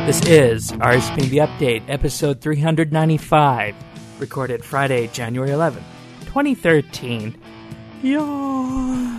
This is RSPB Update, episode 395, recorded Friday, January 11th, 2013. Yawn.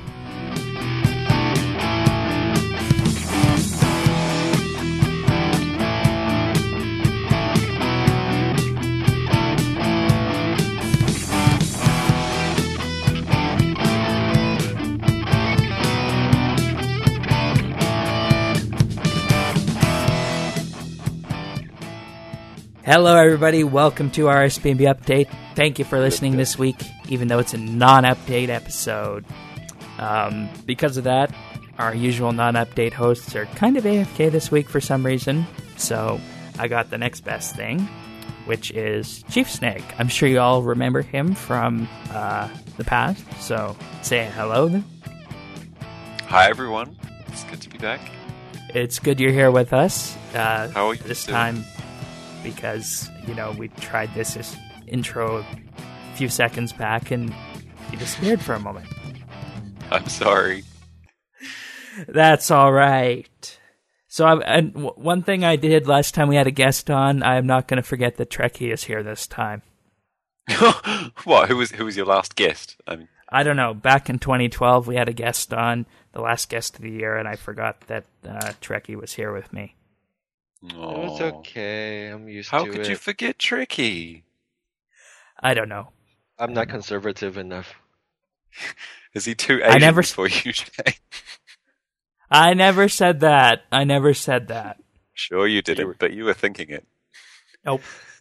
Hello everybody, welcome to our RSPB Update. Thank you for listening this week, even though it's a non-update episode. Because of that, our usual non-update hosts are kind of AFK this week for some reason, so I got the next best thing, which is Chief Snake. I'm sure you all remember him from the past, so say hello then. Hi everyone, it's good to be back. It's good you're here with us. How are you this doing? time? Because, you know, we tried this intro a few seconds back and you disappeared for a moment. I'm sorry. That's all right. So one thing I did last time we had a guest on, I'm not going to forget that Trekkie is here this time. What? Who was your last guest? I don't know. Back in 2012, we had a guest on, the last guest of the year, and I forgot that Trekkie was here with me. Oh, It's okay. I'm used how to it. could you forget Tricky? I don't know. I'm not conservative enough. Is he too I Asian never- for you, Shay? I never said that. Sure you didn't, but you were thinking it. Nope.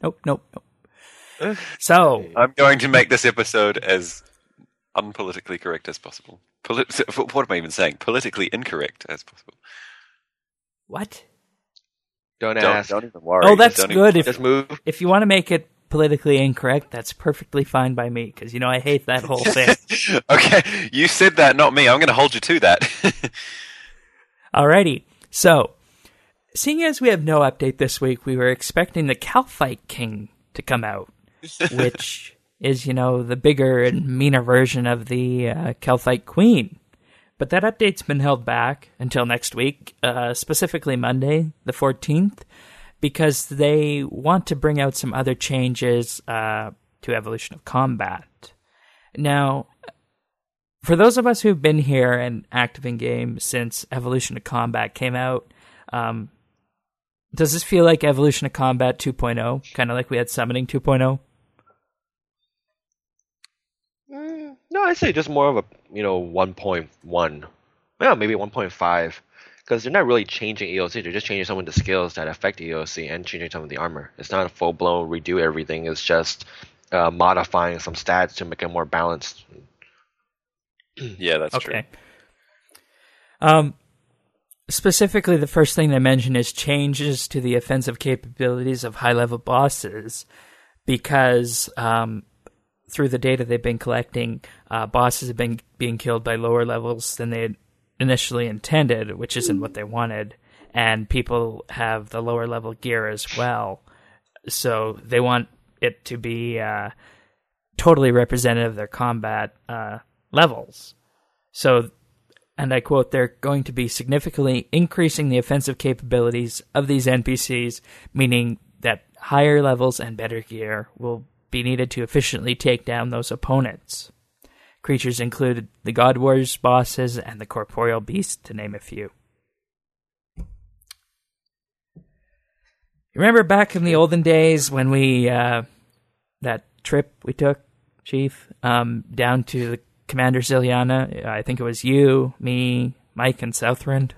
So, I'm going to make this episode as unpolitically correct as possible. What am I even saying? Politically incorrect as possible. what? Don't ask. Don't even worry. Oh, that's Don't good. Just move. If you want to make it politically incorrect, that's perfectly fine by me, because, you know, I hate that whole thing. Okay, you said that, not me. I'm going to hold you to that. Alrighty. So, seeing as we have no update this week, we were expecting the Calphite King to come out, which is, you know, the bigger and meaner version of the Calphite Queen. But that update's been held back until next week, specifically Monday, the 14th, because they want to bring out some other changes to Evolution of Combat. Now, for those of us who've been here and active in game since Evolution of Combat came out, does this feel like Evolution of Combat 2.0? Kind of like we had Summoning 2.0? No, I'd say just more of a 1.1. Yeah, maybe 1.5. Because they're not really changing EOC. They're just changing some of the skills that affect EOC and changing some of the armor. It's not a full-blown redo everything. It's just modifying some stats to make it more balanced. Yeah, that's true. Okay. Specifically, the first thing they mention is changes to the offensive capabilities of high-level bosses, because through the data they've been collecting, bosses have been being killed by lower levels than they had initially intended, which isn't what they wanted, and people have the lower level gear as well. So they want it to be totally representative of their combat levels. So, and I quote, they're going to be significantly increasing the offensive capabilities of these NPCs, meaning that higher levels and better gear will be needed to efficiently take down those opponents. Creatures included the God Warriors bosses and the Corporeal Beast, to name a few. Remember back in the olden days when we, that trip we took, Chief, down to the Commander Ziliana? I think it was you, me, Mike, and Southwind.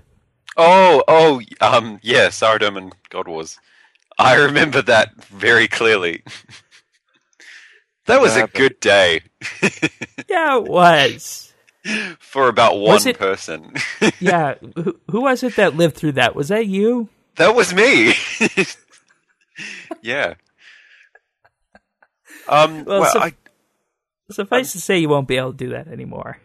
Yeah, Sardom and God Wars. I remember that very clearly. That was a good day. Yeah, it was. For about one Was it- person. Yeah, who was it that lived through that? Was that you? That was me. Yeah. Well, suffice to say, you won't be able to do that anymore.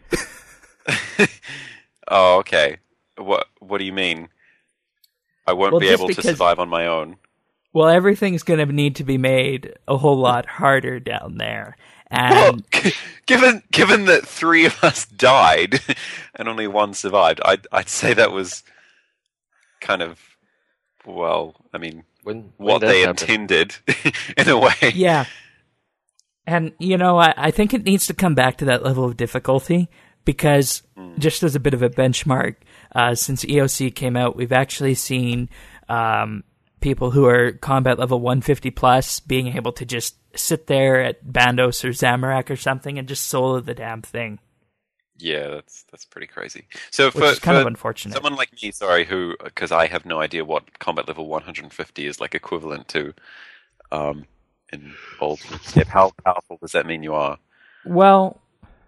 Oh, okay. What do you mean? I won't be just able to because- survive on my own. Well, everything's going to need to be made a whole lot harder down there. Well, And given that 3 of us died and only 1 survived, I'd say that was kind of well, I mean, When what does they happen? intended in a way. Yeah. And, I think it needs to come back to that level of difficulty because, just as a bit of a benchmark, since EOC came out, we've actually seen people who are combat level 150 plus being able to just sit there at Bandos or Zamorak or something and just solo the damn thing. Yeah, that's pretty crazy. So Which is kind of unfortunate. Someone like me, sorry, because I have no idea what combat level 150 is like equivalent to, in old step, how powerful does that mean you are? Well,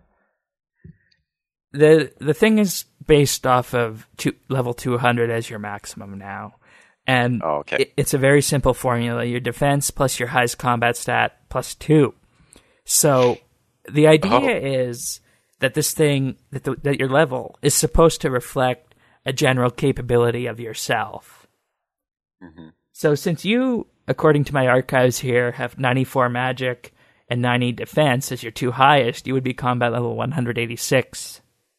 the thing is based off of level 200 as your maximum now. And Oh, okay. it's a very simple formula. Your defense plus your highest combat stat plus 2. So the idea is that this thing, that your level is supposed to reflect a general capability of yourself. Mm-hmm. So since you, according to my archives here, have 94 magic and 90 defense as your two highest, you would be combat level 186.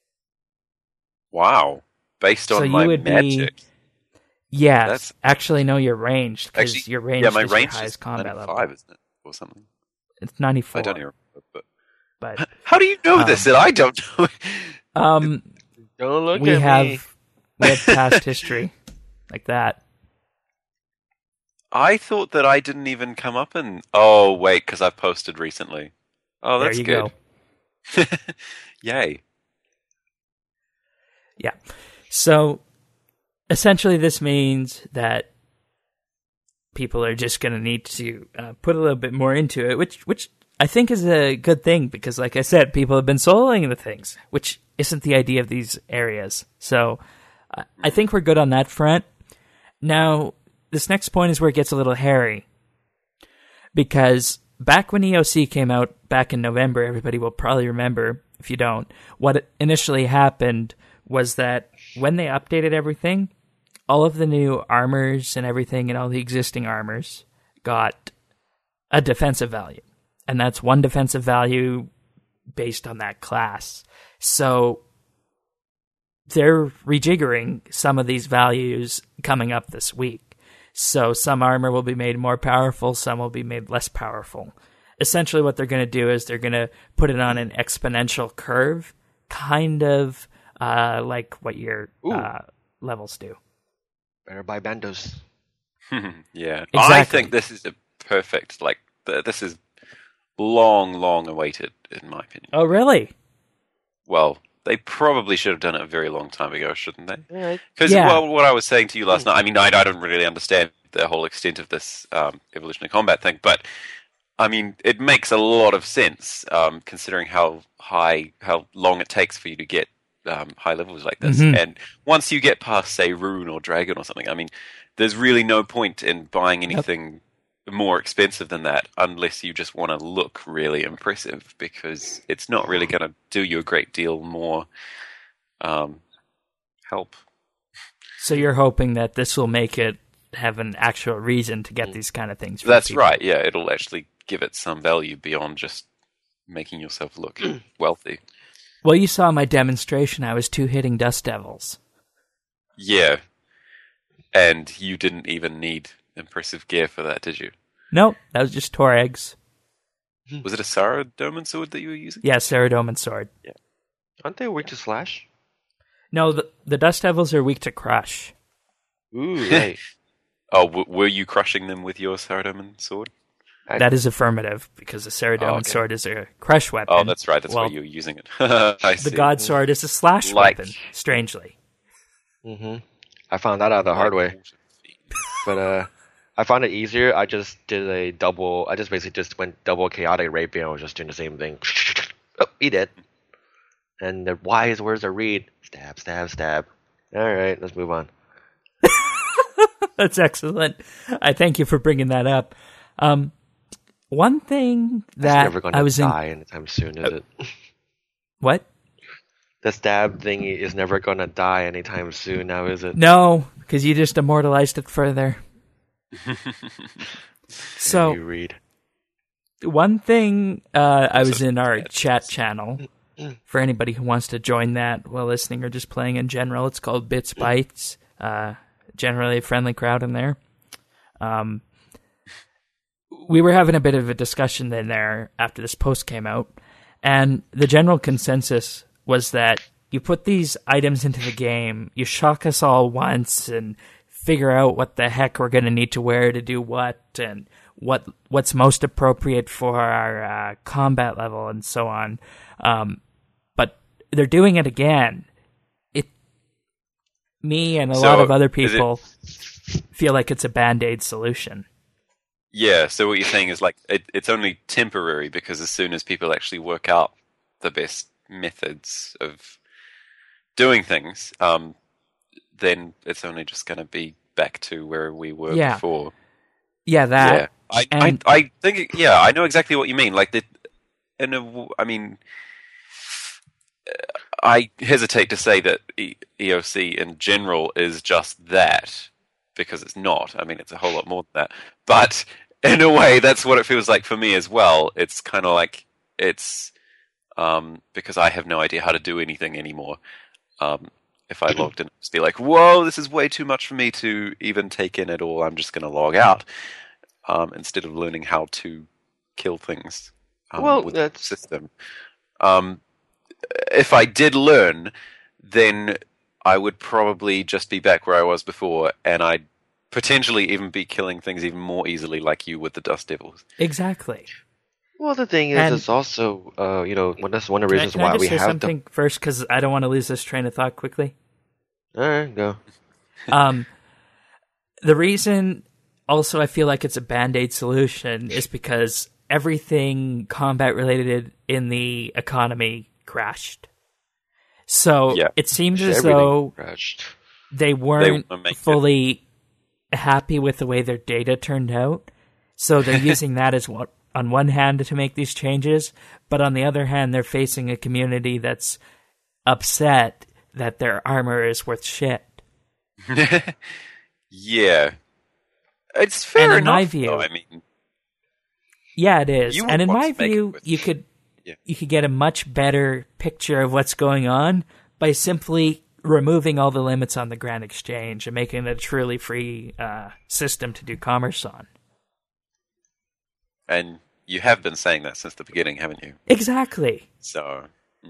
Wow. Based So on you my would be- magic. Yes, That's- actually, no, you're ranged because Actually, your range yeah, my is your range highest is combat 95, level. isn't it? Or something. It's 94. I don't even remember. But How do you know this and I don't know? Don't look we at have me. past history like that. I thought that I didn't even come up in... Oh, wait, because I've posted recently. Oh, There that's you good. go. Yay. Yeah. So essentially, this means that people are just going to need to put a little bit more into it, which I think is a good thing because, like I said, people have been soloing the things, which isn't the idea of these areas. So I think we're good on that front. Now, this next point is where it gets a little hairy because back when EOC came out back in November, everybody will probably remember, if you don't, what initially happened was that when they updated everything, all of the new armors and everything and all the existing armors got a defensive value. And that's one defensive value based on that class. So they're rejiggering some of these values coming up this week. So some armor will be made more powerful, some will be made less powerful. Essentially what they're going to do is they're going to put it on an exponential curve, kind of like what your levels do. Better buy Bandos. Yeah. Exactly. I think this is a perfect, this is long awaited, in my opinion. Oh, really? Well, they probably should have done it a very long time ago, shouldn't they? Yeah, Because Yeah. what I was saying to you last night, I mean, I don't really understand the whole extent of this evolution of combat thing, but I mean, it makes a lot of sense considering how long it takes for you to get high levels like this. Mhm. And once you get past, say, Rune or Dragon or something, I mean, there's really no point in buying anything more expensive than that unless you just want to look really impressive, because it's not really going to do you a great deal more help. So you're hoping that this will make it have an actual reason to get these kind of things. for That's people. right, yeah, it'll actually give it some value beyond just making yourself look wealthy. Well, you saw my demonstration. I was hitting Dust Devils. Yeah. And you didn't even need impressive gear for that, did you? Nope, that was just Torregs. Was it a Saradomin sword that you were using? Yeah, Saradomin Sword. Aren't they weak to slash? No, the Dust Devils are weak to crush. Ooh, right. Oh, were you crushing them with your Saradomin sword? That is affirmative, because the Saradomin okay. Sword is a crush weapon. Oh, that's right, that's Well, why you were using it. I see. The God Sword is a slash Like- weapon, strangely. I found that out the hard way. Like- But I found it easier. I just did a double. I just basically just went double chaotic rapier. I was just doing the same thing. Oh, he did. And the wise words are read. Stab, stab, stab. All right, let's move on. That's excellent. I thank you for bringing that up. One thing It's that never going I to was in... die anytime soon, is it? What? The stab thingy is never going to die anytime soon, now is it? No, because you just immortalized it further. So, You read. one thing, I was in our chat channel. For anybody who wants to join that while listening or just playing in general, it's called Bits Bytes. generally a friendly crowd in there. We were having a bit of a discussion in there after this post came out, and the general consensus was that you put these items into the game, you shock us all once, and figure out what the heck we're going to need to wear to do what, and what's most appropriate for our combat level, and so on. But they're doing it again. Me and a lot of other people feel like it's a Band-Aid solution. Yeah, so what you're saying is like it's only temporary, because as soon as people actually work out the best methods of doing things, then it's only just going to be back to where we were before. Yeah, that. Yeah, I think. Yeah, I know exactly what you mean. Like I hesitate to say that EOC in general is just that, because it's not. I mean, it's a whole lot more than that. But in a way, that's what it feels like for me as well. It's kind of like it's because I have no idea how to do anything anymore. If I logged in, I'd just be like, whoa, this is way too much for me to even take in at all. I'm just going to log out instead of learning how to kill things with the system. If I did learn, then I would probably just be back where I was before, and I'd potentially even be killing things even more easily, like you with the Dust Devils. Exactly. Well, the thing is, it's also, that's one of the reasons why we have Can I just say something first, because I don't want to lose this train of thought quickly? All right, go. The reason also I feel like it's a Band-Aid solution is because everything combat-related in the economy crashed. So it seems as though they weren't fully happy with the way their data turned out. So they're using that as on one hand to make these changes, but on the other hand, they're facing a community that's upset that their armor is worth shit. Yeah. It's fair enough, in my view, though, I mean... Yeah, it is. And in my view, you could get a much better picture of what's going on by simply removing all the limits on the Grand Exchange and making it a truly free system to do commerce on. And you have been saying that since the beginning, haven't you? Exactly. So...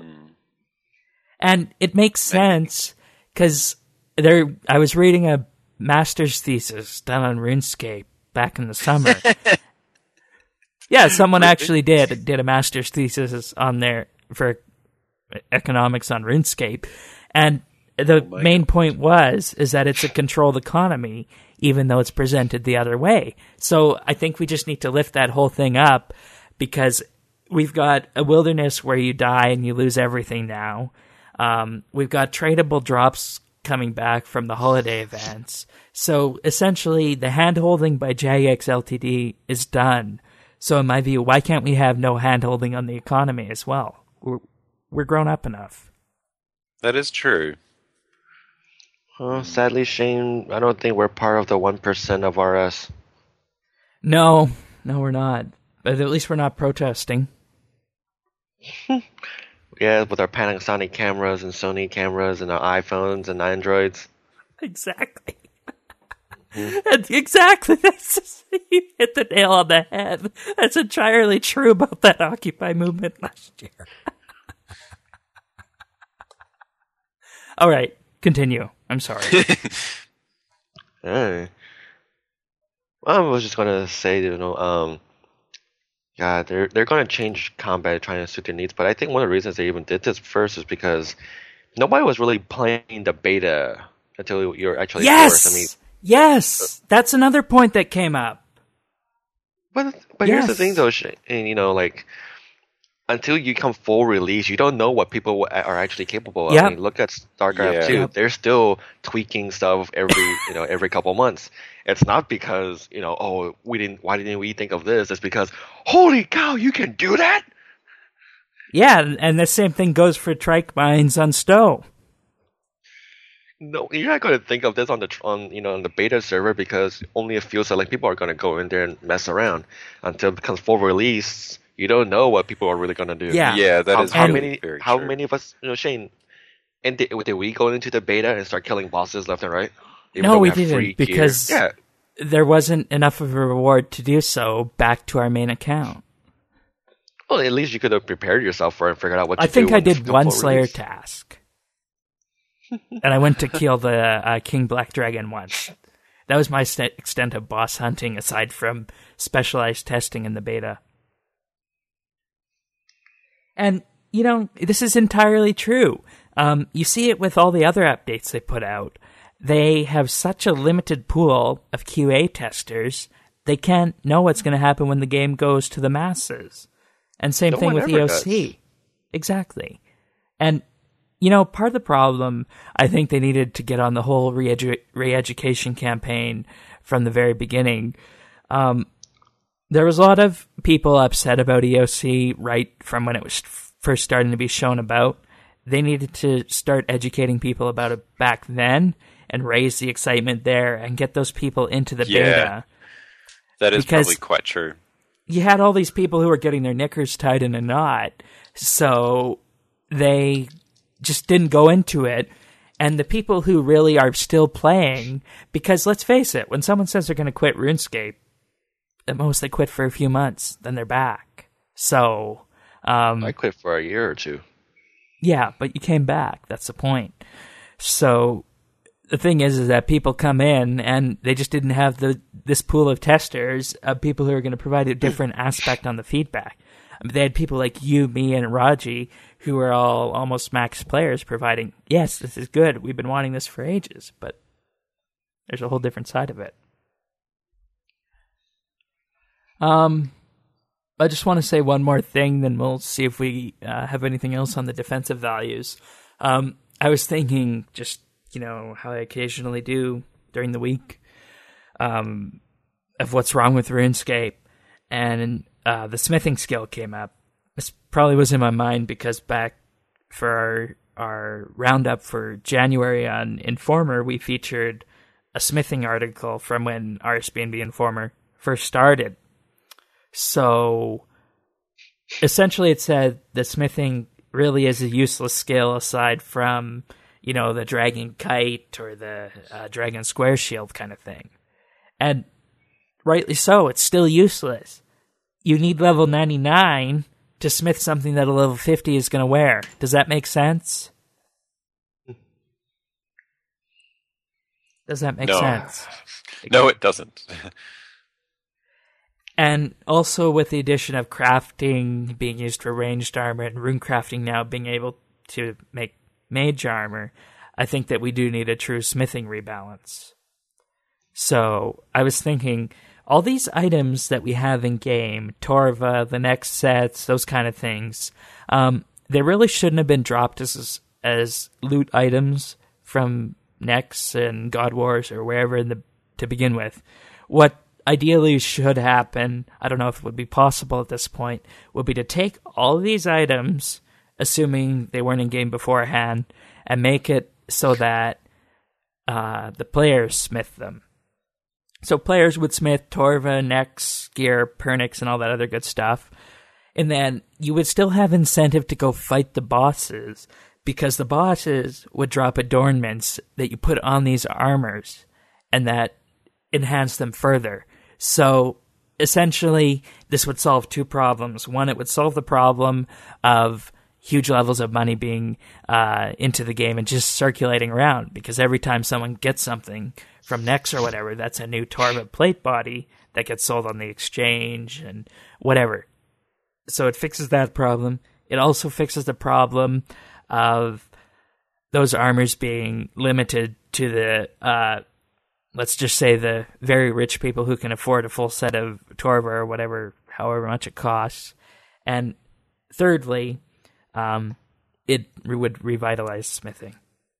And it makes sense, because I was reading a master's thesis done on RuneScape back in the summer. Yeah, someone actually did a master's thesis on there for economics on RuneScape, and the main point is that it's a controlled economy, even though it's presented the other way. So I think we just need to lift that whole thing up, because we've got a wilderness where you die and you lose everything now. We've got tradable drops coming back from the holiday events. So essentially, the hand-holding by Jagex Ltd is done. So in my view, why can't we have no hand-holding on the economy as well? We're grown up enough. That is true. Sadly, Shane, I don't think we're part of the 1% of RS. No, we're not. But at least we're not protesting. Yeah, with our Panasonic cameras and Sony cameras and our iPhones and Androids. Exactly. Exactly. You hit the nail on the head. That's entirely true about that Occupy movement last year. All right, continue. I'm sorry. Hey. I was just gonna say, yeah, they're going to change combat, trying to suit their needs. But I think one of the reasons they even did this first is because nobody was really playing the beta until you're actually forced. I mean, yes, that's another point that came up. But here's the thing, though, and until you come full release, you don't know what people are actually capable of. I mean, look at StarCraft 2; they're still tweaking stuff every couple months. It's not because why didn't we think of this? It's because holy cow, you can do that. Yeah, and the same thing goes for trike mines on Stowe. No, you're not going to think of this on the beta server, because only a few select people are going to go in there and mess around until it becomes full release. You don't know what people are really going to do. Yeah, that is very many of us, Shane, and did we go into the beta and start killing bosses left and right? Even No, though we have free didn't, because gear. Yeah. there wasn't enough of a reward to do so back to our main account. Well, at least you could have prepared yourself for it and figured out what to I do. think I when it's did come one full Slayer release. task. And I went to kill the King Black Dragon once. That was my extent of boss hunting, aside from specialized testing in the beta. And, this is entirely true. You see it with all the other updates they put out. They have such a limited pool of QA testers, they can't know what's going to happen when the game goes to the masses. And same No thing one with ever EOC. does. Exactly. And, part of the problem, I think they needed to get on the whole re-education campaign from the very beginning. There was a lot of people upset about EOC right from when it was first starting to be shown about. They needed to start educating people about it back then and raise the excitement there and get those people into the beta. That is Because- probably quite true. You had all these people who were getting their knickers tied in a knot, so they just didn't go into it. And the people who really are still playing, because let's face it, when someone says they're going to quit RuneScape, at most they quit for a few months, then they're back. So, I quit for a year or two. yeah, but you came back. That's the point. So the thing is that people come in and they just didn't have this pool of testers of people who are going to provide a different aspect on the feedback. I mean, they had people like you, me, and Raji who are all almost max players providing, yes, this is good. We've been wanting this for ages, but there's a whole different side of it. I just want to say one more thing, then we'll see if we have anything else on the defensive values. I was thinking, just, how I occasionally do during the week, of what's wrong with RuneScape, and the smithing skill came up. This probably was in my mind because back for our roundup for January on Informer, we featured a smithing article from when RSBNB Informer first started. So, essentially it said the smithing really is a useless skill aside from, the dragon kite or the dragon square shield kind of thing. And rightly so, it's still useless. You need level 99 to smith something that a level 50 is going to wear. Does that make sense? Does that make sense? No, it doesn't. And also with the addition of crafting being used for ranged armor and rune crafting now being able to make mage armor, I think that we do need a true smithing rebalance. So I was thinking, all these items that we have in game, Torva, the next sets, those kind of things, they really shouldn't have been dropped as loot items from Nex and God Wars or wherever to begin with. What ideally should happen, I don't know if it would be possible at this point, would be to take all of these items, assuming they weren't in game beforehand, and make it so that the players smith them. So players would smith Torva, Nex, Gear, Pernix, and all that other good stuff. And then you would still have incentive to go fight the bosses, because the bosses would drop adornments that you put on these armors, and that enhance them further. So essentially, this would solve two problems. One, it would solve the problem of huge levels of money being into the game and just circulating around, because every time someone gets something from Nex or whatever, that's a new Torva plate body that gets sold on the exchange and whatever. So it fixes that problem. It also fixes the problem of those armors being limited to the let's just say the very rich people who can afford a full set of Torva or whatever, however much it costs. And thirdly, it would revitalize smithing.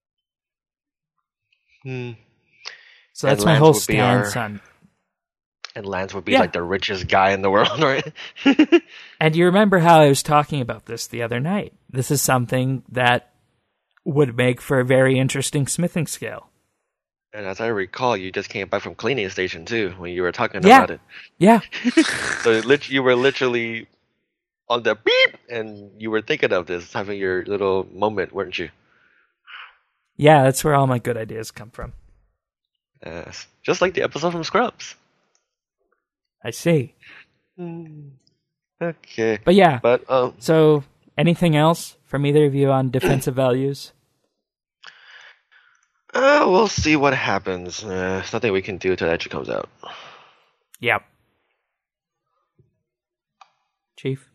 So that's And my Lance whole would be our- stance on. And Lance would be Yeah. like the richest guy in the world, right? And you remember how I was talking about this the other night. This is something that would make for a very interesting smithing skill. And as I recall, you just came back from cleaning station too when you were talking Yeah. about it. Yeah. So you were literally on the beep, and you were thinking of this, having your little moment, weren't you? Yeah, that's where all my good ideas come from. Just like the episode from Scrubs. I see. Okay. But yeah, But so anything else from either of you on defensive values? we'll see what happens. There's nothing we can do until it actually comes out. Yep. Chief?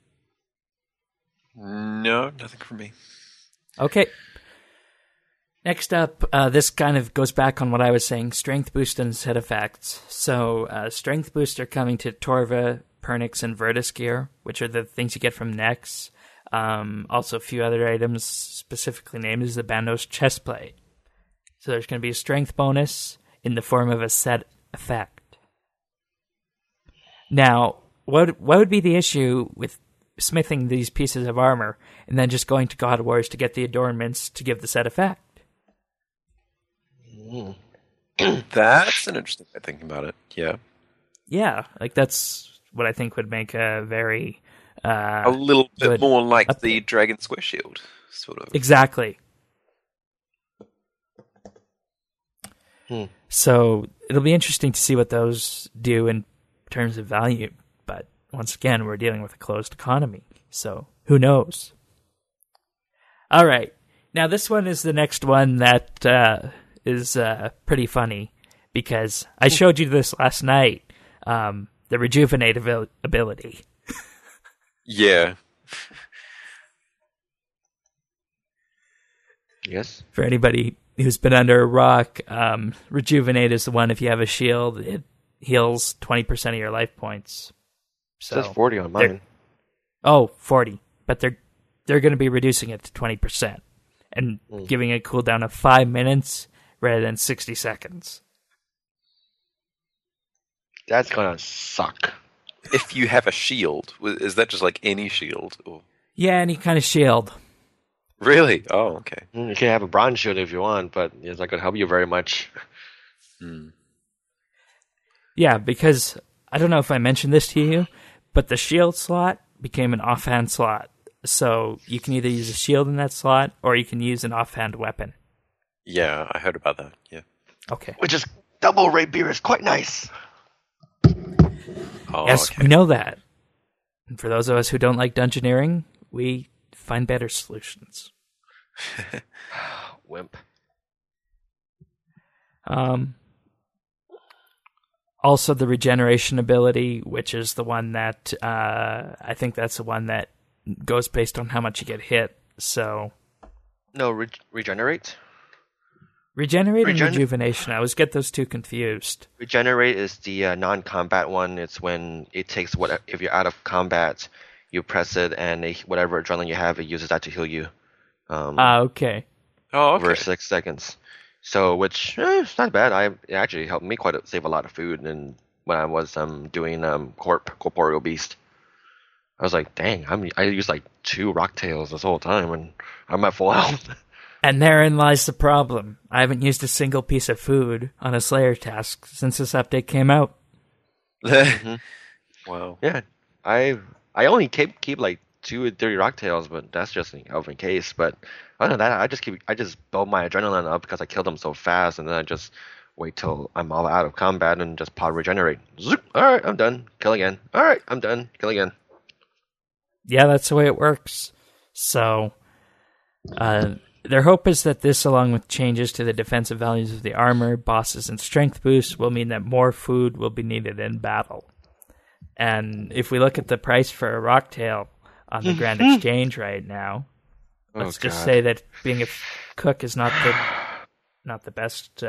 No, nothing from me. Okay. Next up, this kind of goes back on what I was saying, strength boost and set effects. So, strength boost are coming to Torva, Pernix, and Virtus gear, which are the things you get from Nex. Also, a few other items specifically named as the Bandos chestplate. So there's going to be a strength bonus in the form of a set effect. Now, what would be the issue with smithing these pieces of armor and then just going to God Wars to get the adornments to give the set effect? That's an interesting way of thinking about it. Yeah. Yeah, like that's what I think would make a very A little bit good more like up- the Dragon Square Shield, sort of. Exactly. So it'll be interesting to see what those do in terms of value. But once again, we're dealing with a closed economy, so who knows? All right. Now this one is the next one that is pretty funny because I showed you this last night. The rejuvenate ability. Yeah. Yes. For anybody who's been under a rock, rejuvenate is the one if you have a shield, it heals 20% of your life points. It So says 40 on mine. 40, but they're going to be reducing it to 20% and giving a cooldown of 5 minutes rather than 60 seconds. That's gonna suck. If you have a shield, is that just like any shield? Or... Yeah, any kind of shield. Really? Oh, okay. You can have a bronze shield if you want, but it's not gonna help you very much. Yeah, because I don't know if I mentioned this to you, but the shield slot became an offhand slot. So you can either use a shield in that slot or you can use an offhand weapon. Yeah, I heard about that. Yeah. Okay. Which is double rapier is quite nice. Oh, Yes, okay. we know that. And for those of us who don't like dungeoneering, we find better solutions. Wimp. Also, the regeneration ability, which is the one that I think that's the one that goes based on how much you get hit. So No, regenerate. regenerate and rejuvenation. I always get those two confused. Regenerate is the non-combat one. It's when it takes if you're out of combat, you press it, and whatever adrenaline you have, it uses that to heal you. Okay. Oh, okay. Over 6 seconds. So, which it's not bad. It actually helped me save a lot of food. And when I was doing corporeal beast, I was like, dang, I used like 2 rock tails this whole time, and I'm at full health. And therein lies the problem. I haven't used a single piece of food on a Slayer task since this update came out. Wow. Yeah, I only keep like 2 or 3 rock tails, but that's just in case. But other than that, I just build my adrenaline up because I killed them so fast, and then I just wait till I'm all out of combat and just pop regenerate. Zoop! All right, I'm done. Kill again. All right, I'm done. Kill again. Yeah, that's the way it works. So, their hope is that this, along with changes to the defensive values of the armor, bosses, and strength boosts, will mean that more food will be needed in battle. And if we look at the price for a rocktail on the Grand Exchange right now, let's just say that being a cook is not the best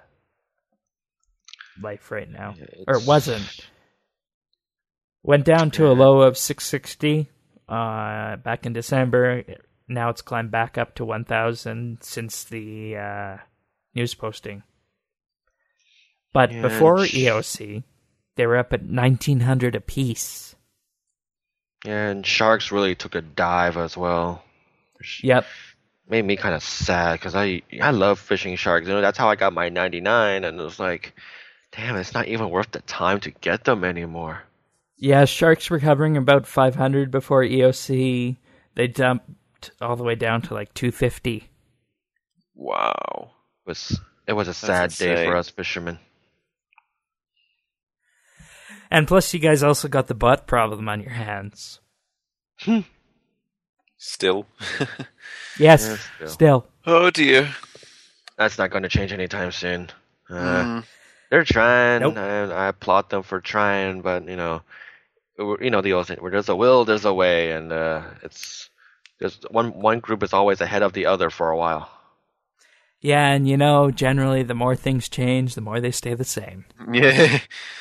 life right now, or it wasn't. Went down to a low of 660 back in December. Now it's climbed back up to 1,000 since the news posting. But before EOC, they were up at 1,900 apiece. Yeah, and sharks really took a dive as well. Yep. Made me kind of sad because I love fishing sharks. That's how I got my 99, and it was like, damn, it's not even worth the time to get them anymore. Yeah, sharks were hovering about 500 before EOC. They dumped all the way down to like 250. Wow. It was a sad day for us fishermen. And plus, you guys also got the butt problem on your hands. Still. Yes, Yeah, still. Oh dear. That's not going to change anytime soon. They're trying, Nope. and I applaud them for trying, but the old thing, where there's a will, there's a way, and it's just one group is always ahead of the other for a while. Yeah, and generally, the more things change, the more they stay the same. Yeah.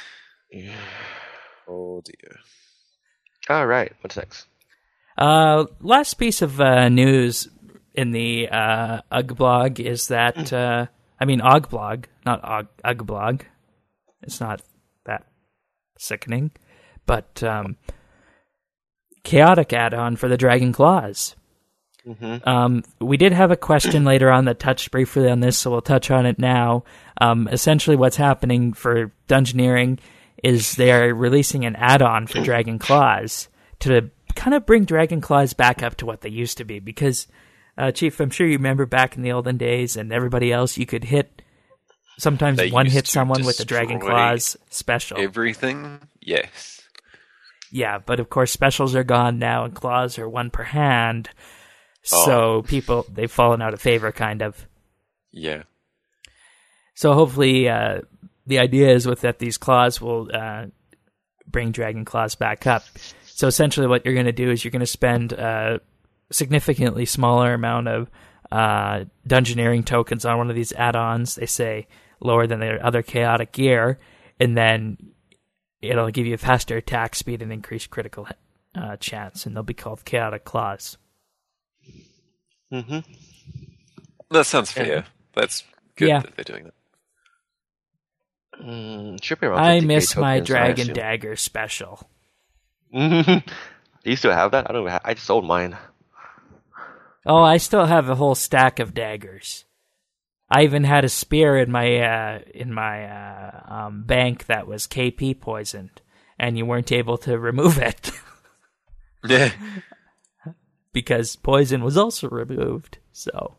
Oh dear. All right, what's next? Last piece of news in the UG blog is that OG blog, not UG blog. It's not that sickening, but chaotic add-on for the Dragon Claws. We did have a question later on that touched briefly on this, so we'll touch on it now. Essentially, what's happening for Dungeoneering is they are releasing an add-on for Dragon Claws to kind of bring Dragon Claws back up to what they used to be. Because, Chief, I'm sure you remember back in the olden days, and everybody else, you could sometimes They one-hit used to someone with the Dragon destroy Claws special. Everything? Yes. Yeah, but of course specials are gone now, and claws are one per hand. So they've fallen out of favor, kind of. Yeah. So hopefully, the idea is that these claws will bring Dragon Claws back up. So essentially, what you're going to do is you're going to spend a significantly smaller amount of Dungeoneering tokens on one of these add-ons. They say lower than their other chaotic gear, and then it'll give you a faster attack speed and increased critical chance, and they'll be called Chaotic Claws. That sounds fair. That's good that they're doing that. Should be around I 50K miss my tokens, I Dragon assume. Dagger special. Do you still have that? I just sold mine. Oh, I still have a whole stack of daggers. I even had a spear in my bank that was KP poisoned, and you weren't able to remove it Yeah. because poison was also removed. So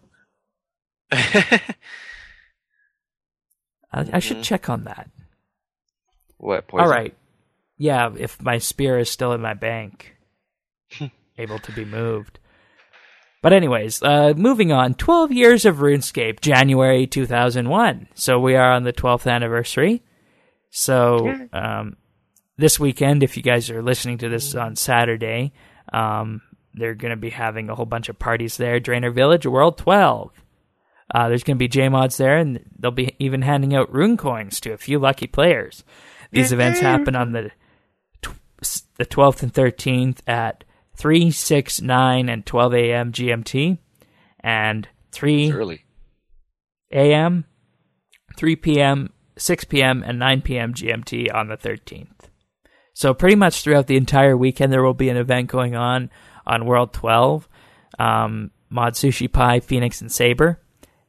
I should check on that. What, poison? All right. Yeah, if my spear is still in my bank, able to be moved. But anyways, moving on. 12 years of RuneScape, January 2001. So we are on the 12th anniversary. So this weekend, if you guys are listening to this on Saturday, they're going to be having a whole bunch of parties there. Draenor Village, World 12. There's going to be JMods there, and they'll be even handing out rune coins to a few lucky players. These events happen on the 12th and 13th at 3, 6, 9, and 12 a.m. GMT, and 3 a.m., 3 p.m., 6 p.m., and 9 p.m. GMT on the 13th. So pretty much throughout the entire weekend, there will be an event going on World 12, Mod Sushi Pie, Phoenix, and Saber.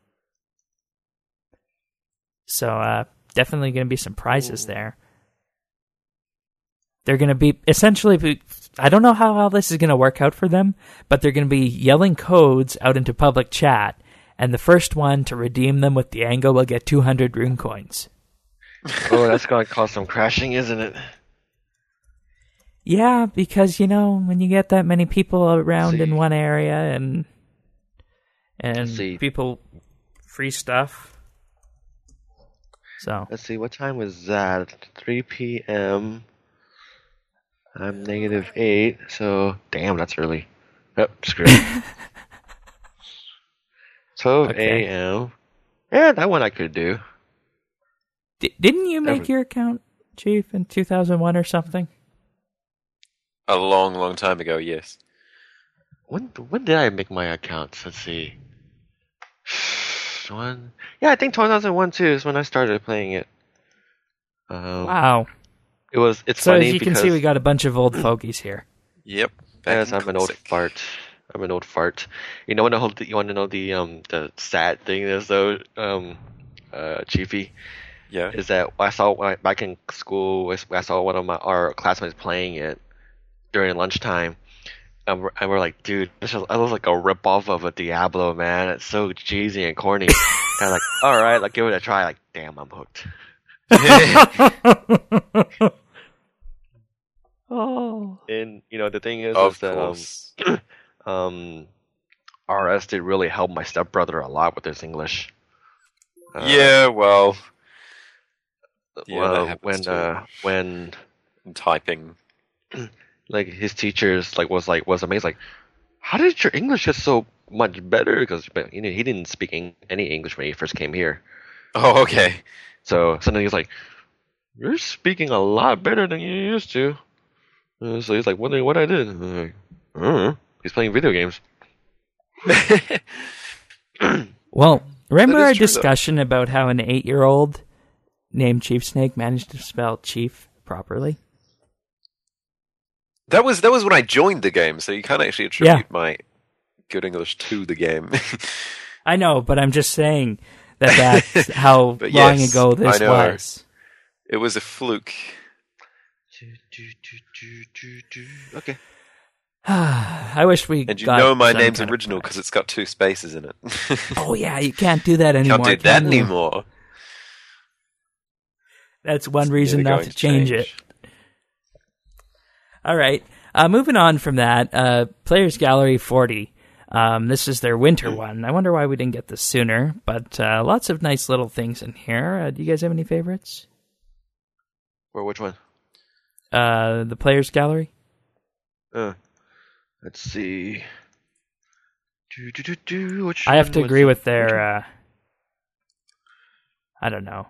So definitely going to be some prizes there. They're going to be essentially, I don't know how all this is going to work out for them, but they're going to be yelling codes out into public chat, and the first one to redeem them with Diango will get 200 rune coins. Oh, that's going to cause some crashing, isn't it? Yeah, because, when you get that many people around in one area and people free stuff. So Let's see, what time was that? 3 p.m. I'm -8, so damn, that's early. Oh, screw it. 12 a.m. Yeah, that one I could do. Didn't you make your account, Chief, in 2001 or something? A long, long time ago, yes. When did I make my account? Let's see. Yeah, I think 2001 too is when I started playing it. Wow. It's so funny as you can see, we got a bunch of old fogies here. Yep. Yes, I'm an old fart. I'm an old fart. You want to know the sad thing is though, Chiefy? Yeah. Is that back in school, I saw one of our classmates playing it during lunchtime. And we're like, dude, it looks like a ripoff of a Diablo, man. It's so cheesy and corny. And I'm like, all right, give it a try. Like, damn, I'm hooked. Oh. And the thing is Of that course. RS did really help my stepbrother a lot with his English. Yeah, well, yeah, that happens too. When In typing. like his teachers was amazed, like, how did your English get so much better? Because he didn't speak any English when he first came here. Oh, okay. So suddenly he's like, "You're speaking a lot better than you used to." So he's like, wondering what I did. I'm like, I don't know. He's playing video games. Well, remember That is our true, though. discussion about how an 8-year-old named Chief Snake managed to spell chief properly? That was when I joined the game, so you can't actually attribute my good English to the game. I know, but I'm just saying that's how But long yes, ago this I know. was. It was a fluke. Okay. I wish we And you got know my some name's kind of- original because it's got 2 spaces in it. Oh yeah, you can't do that anymore. Can't do that can you? anymore. That's one reason Never not going to change it. All right. Moving on from that, Players Gallery 40. This is their winter one. I wonder why we didn't get this sooner, but lots of nice little things in here. Do you guys have any favorites? Or which one? The Players Gallery? Let's see. Which I have one to was agree it? with Which their, I don't know.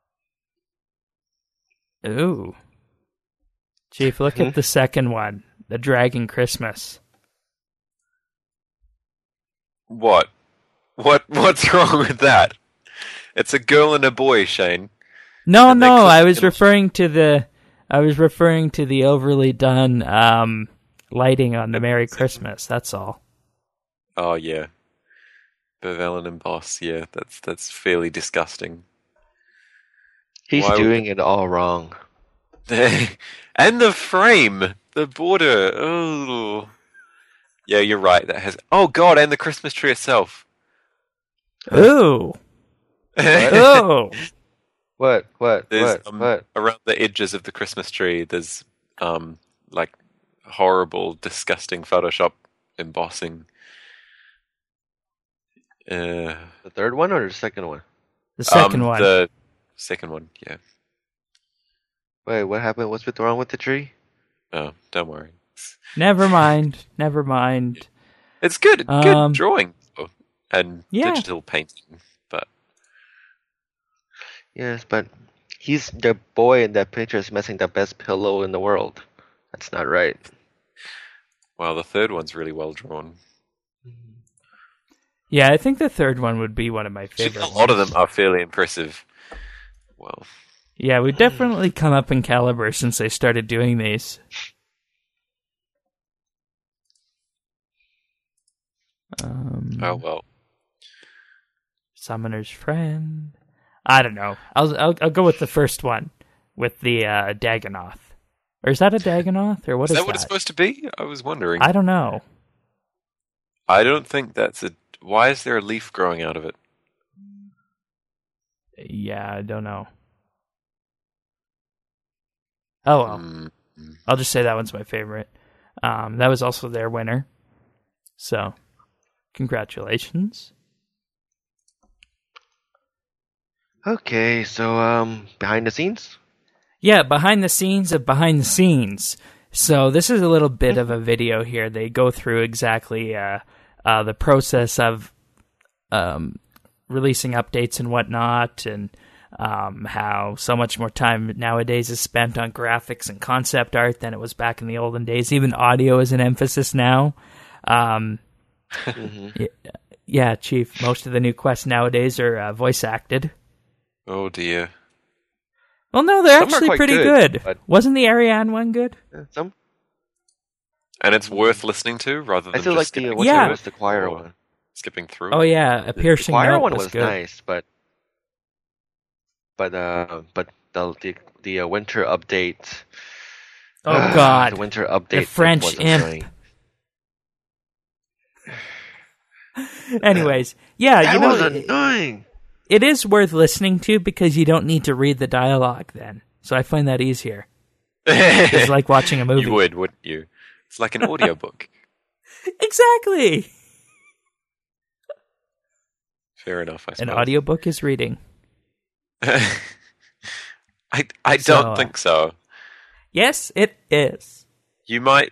Ooh. Chief, look at the second one. The Dragon Christmas. What? What's wrong with that? It's a girl and a boy, Shane. No, And they no, click I was in- referring to the overly done lighting on the Merry Christmas. That's all. Oh yeah, Bevelin and Boss. Yeah, that's fairly disgusting. He's Why would doing it all wrong. And the frame, the border. Oh, yeah, you're right. That has. Oh God, and the Christmas tree itself. Ooh. Ooh. What? There's What? around the edges of the Christmas tree. There's like horrible, disgusting Photoshop embossing. The third one or the second one? The second one. The second one, yeah. Wait, what happened? What's wrong with the tree? Oh, don't worry. Never mind. Never mind. It's good. Um, Good drawing and yeah. digital painting, but Yes, but he's the boy in that picture is messing the best pillow in the world. That's not right. well, the third one's really well drawn. Yeah, I think the third one would be one of my Actually, favorites. a lot of them are fairly impressive. Well, Yeah, we've definitely come up in caliber since they started doing these. oh well. Summoner's Friend. I don't know. I'll go with the first one with the Dagonoth. Or is that a Dagonoth? Or what Is is that what it's supposed to be? I was wondering. I don't know. I don't think that's a. Why is there a leaf growing out of it? Yeah, I don't know. Oh well. Mm. I'll just say that one's my favorite. That was also their winner. So, congratulations. Okay, so behind the scenes? Yeah, behind the scenes of behind the scenes. So this is a little bit of a video here. They go through exactly the process of releasing updates and whatnot, and how so much more time nowadays is spent on graphics and concept art than it was back in the olden days. Even audio is an emphasis now. Yeah, Chief, most of the new quests nowadays are voice acted. Oh dear. Well, no, they're Some are actually quite pretty good, good. but- Wasn't the Ariane one good? Some And it's worth listening to rather I than still just like the skipping, what Yeah. was the choir or one. skipping through. Oh yeah, a The piercing choir note one was was good. nice, but the winter update. Oh God, the winter update. the French was imp. annoying. Anyways, yeah, That you know, was annoying. it is worth listening to because you don't need to read the dialogue then. So I find that easier. It's like watching a movie. You would, wouldn't you? It's like an audiobook. Exactly. Fair enough, I An suppose. audiobook is reading. I So, don't think so. Yes, it is. You might.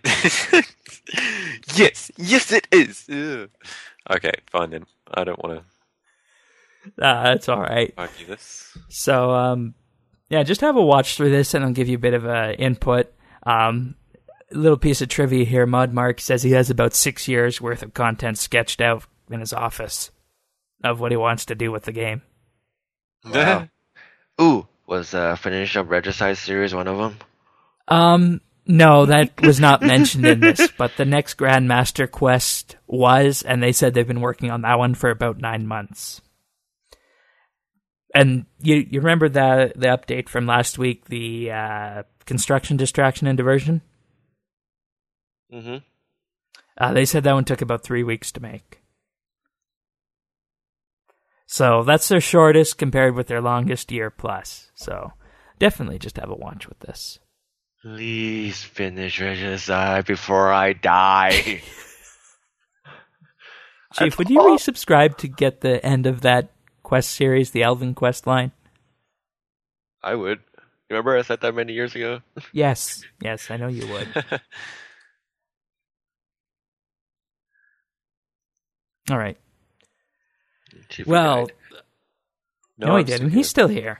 Yes, it is. Ugh. Okay, fine then. I don't want to That's all right. argue this. So, yeah, just have a watch through this, and I'll give you a bit of input. Little piece of trivia here. Mudmark says he has about 6 years worth of content sketched out in his office of what he wants to do with the game. Wow. Ooh, was finish up Regicide series one of them? No, that was not mentioned in this, but the next Grandmaster Quest was, and they said they've been working on that one for about 9 months. And you remember the update from last week, the construction, distraction, and diversion? Mm-hmm. They said that one took about 3 weeks to make. So that's their shortest compared with their longest year plus. So definitely just have a watch with this. Please finish Regicide before I die. Chief, would you resubscribe to get the end of that quest series, the Elven Quest line? I would. Remember I said that many years ago? Yes, I know you would. All right. Chief Well, died. no, he didn't. He's still here.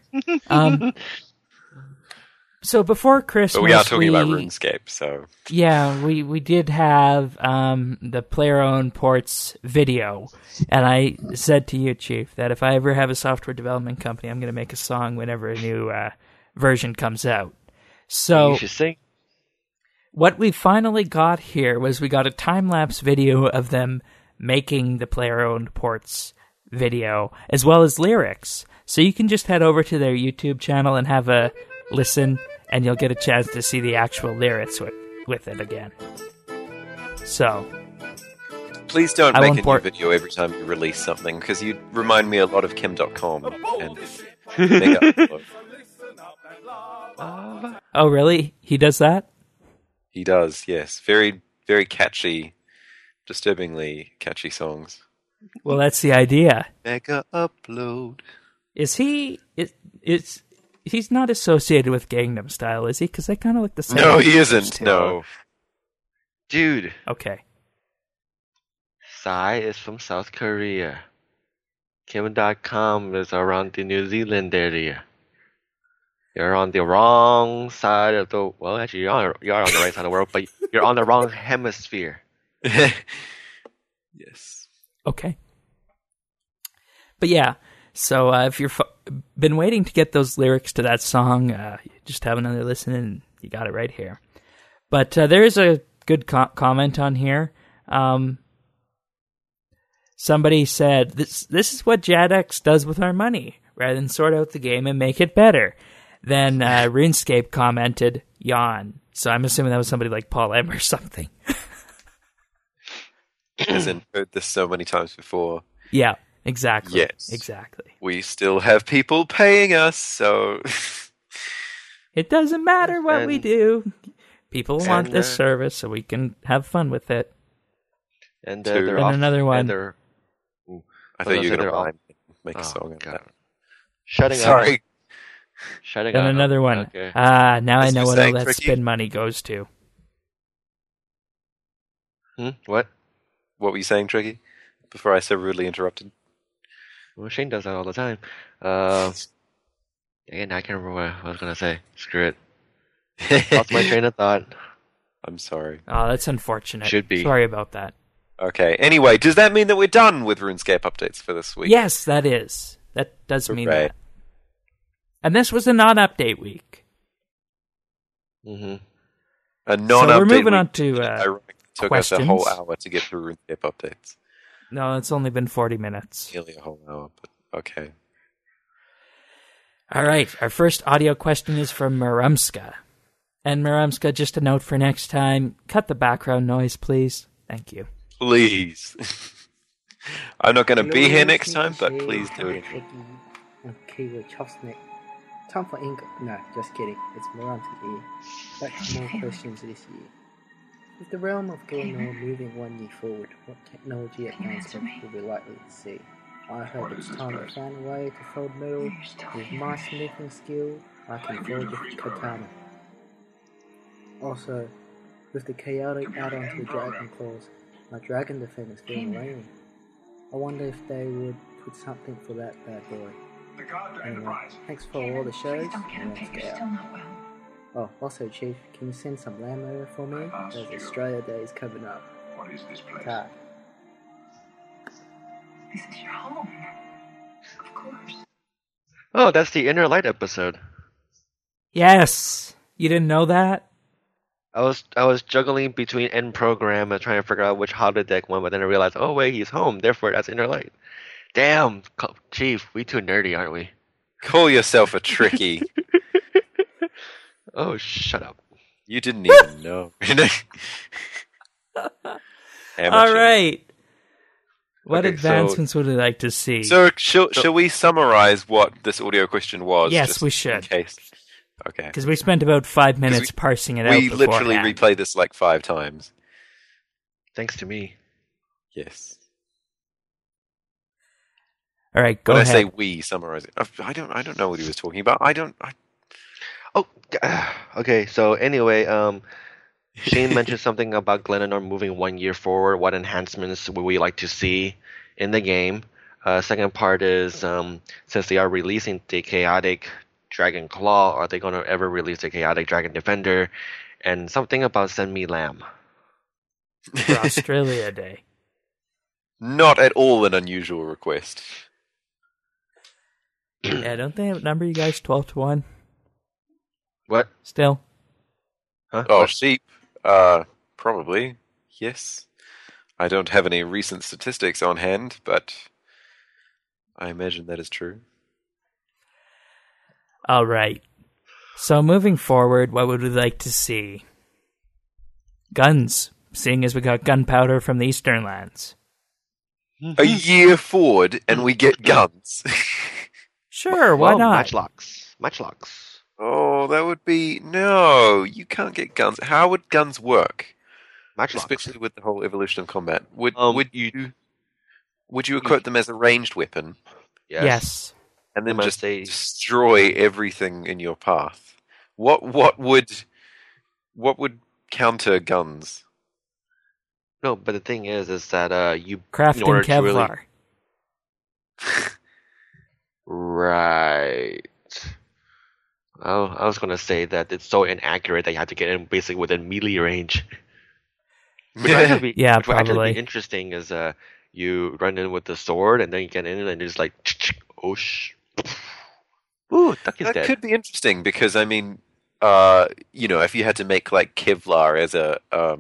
So before Christmas, But we are talking about RuneScape, so yeah, we did have the player-owned ports video, and I said to you, Chief, that if I ever have a software development company, I'm going to make a song whenever a new version comes out. So You should sing. what we finally got here was we got a time-lapse video of them making the player-owned ports video, as well as lyrics. So you can just head over to their YouTube channel and have a listen, and you'll get a chance to see the actual lyrics with it again. So, please don't I make won't a new port- video every time you release something, because you remind me a lot of Kim.com and Mega Upload. oh really? He does that? He does, yes. Very, very catchy, disturbingly catchy songs. Well, that's the idea. Mega Upload. Is he? He's not associated with Gangnam Style, is he? Because they kind of look the same. No, he isn't. No. Dude, Okay. Psy is from South Korea. Kim.com is around the New Zealand area. You're on the wrong side of the... Well, actually, you are on the right side of the world, but you're on the wrong hemisphere. Yes. Okay. But yeah, so if you've been waiting to get those lyrics to that song, just have another listen and you got it right here. But there is a good comment on here. Somebody said, this is what Jadex does with our money. Rather than sort out the game and make it better. Then RuneScape commented, yawn. So I'm assuming that was somebody like Paul M or something. As in, heard this so many times before. Yeah, exactly. Yes. Exactly. We still have people paying us, so... It doesn't matter what we And- do. People want and, this service so we can have fun with it. And Two. they're And off, another one. And they're, I I thought was you were gonna going say to make a oh, song of God. that. Shutting Sorry. up. Shutting And up. another one. Okay. Now I As know you what saying, all that Tricky? spin money goes to. What? What were you saying, Tricky? Before I so rudely interrupted. Well, Shane does that all the time. Again, I can't remember what I was gonna say. Screw it. Lost my train of thought. I'm sorry. Oh, that's unfortunate. Should be. Sorry about that. Okay, anyway, does that mean that we're done with RuneScape updates for this week? Yes, that is. That does mean Right. that. And this was a non-update week. Mm-hmm. A non-update we're moving week on to, that ironically took us a whole questions. hour to get through RuneScape updates. No, it's only been 40 minutes. Nearly a whole hour, but okay. All right, our first audio question is from Marumska. And Marumska, just a note for next time, cut the background noise, please. Thank you. Please. I'm not going to be here next time, but please do it. And Keyword Chopsnick Time for ink. No, just kidding. It's Moranti here. Back to more questions this year. With the realm of Glenor moving 1 year forward, what technology advancement will we likely to see? I hope it's time I found a way to fold metal. With my smithing skill, I can forge a katana. Also, with the chaotic add-on to the Dragon Claws, my Dragon Defender's feeling lame. I wonder if they would put something for that bad boy. Anyway, thanks for all the shows, and let's go out. Oh, also, Chief, can you send some lamb over for me? There's Australia Day is coming up. What is this place? Ta. This is your home. Of course. Oh, that's the Inner Light episode. Yes! You didn't know that? I was juggling between end program and trying to figure out which holodeck one, but then I realized, oh wait, he's home, therefore that's Inner Light. Damn, Chief, we too nerdy, aren't we? Call yourself a tricky. Oh, shut up. You didn't even know. All right. What Okay, advancements would you like to see? So, shall we summarize what this audio question was? Yes, just we in should. case? Okay. Because we spent about 5 minutes parsing it out We literally beforehand. replayed this like 5 times. Thanks to me. Yes. All right, go When ahead. I say we summarize it, I don't know what he was talking about. Oh, okay. So anyway, Shane mentioned something about Glenanor moving 1 year forward. What enhancements would we like to see in the game? Second part is since they are releasing the chaotic Dragon Claw, are they going to ever release the chaotic Dragon Defender? And something about send me lamb. For Australia Day. Not at all an unusual request. Yeah, don't they number you guys 12-1 What? still? Huh? Oh, What? sheep. Probably. Yes. I don't have any recent statistics on hand, but I imagine that is true. All right. So moving forward, what would we like to see? Guns, seeing as we got gunpowder from the Eastern Lands. A year forward, and we get guns. Sure, why Well, not? Matchlocks. Oh, that would be... No, you can't get guns. How would guns work? Matchlocks. Especially with the whole evolution of combat. Would you equip them as a ranged weapon Yes. and then They might just say- destroy everything in your path? What would counter guns? No, but the thing is that you in Crafting order to really- Kevlar. Right. I was gonna say that it's so inaccurate that you have to get in basically within melee range. Which would actually be, Yeah, which would actually probably. be interesting is you run in with the sword and then you get in and just like oh ooh, duck is That dead. could be interesting because I mean, if you had to make like Kevlar as a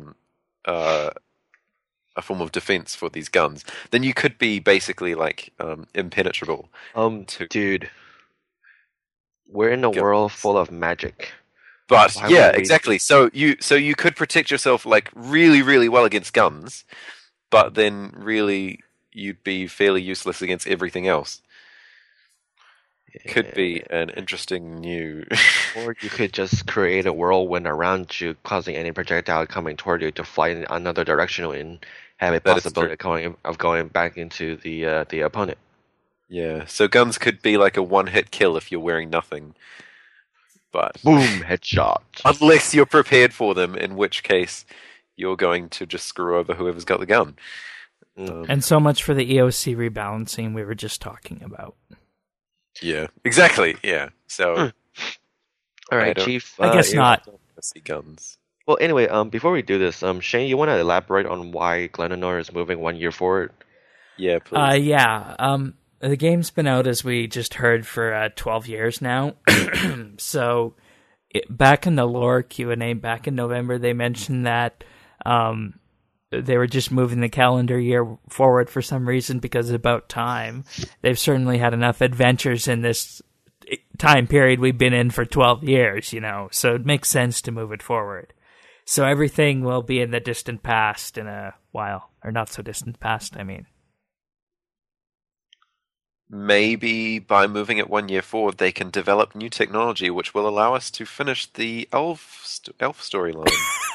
form of defense for these guns, then you could be basically like impenetrable. to- Dude, we're in a Guns. world full of magic. But Why yeah, would we- exactly. So you could protect yourself like really, really well against guns, but then really you'd be fairly useless against everything else. Could be an interesting new. Or you could just create a whirlwind around you, causing any projectile coming toward you to fly in another direction and have a That is possibility of going back into the opponent. Yeah, so guns could be like a one-hit kill if you're wearing nothing. But Boom, headshot. unless you're prepared for them, in which case you're going to just screw over whoever's got the gun. And so much for the EOC rebalancing we were just talking about. Yeah, exactly. Yeah. So All I right, don't- Chief. I guess you- not. I see guns. Well, anyway, before we do this, Shane, you want to elaborate on why Glenanor is moving 1 year forward? Yeah, please. The game's been out, as we just heard, for 12 years now. So, back in the lore Q&A back in November, they mentioned that they were just moving the calendar year forward for some reason because it's about time. They've certainly had enough adventures in this time period we've been in for 12 years, so it makes sense to move it forward. So everything will be in the distant past in a while, or not so distant past, I mean. maybe by moving it 1 year forward, they can develop new technology which will allow us to finish the elf storyline.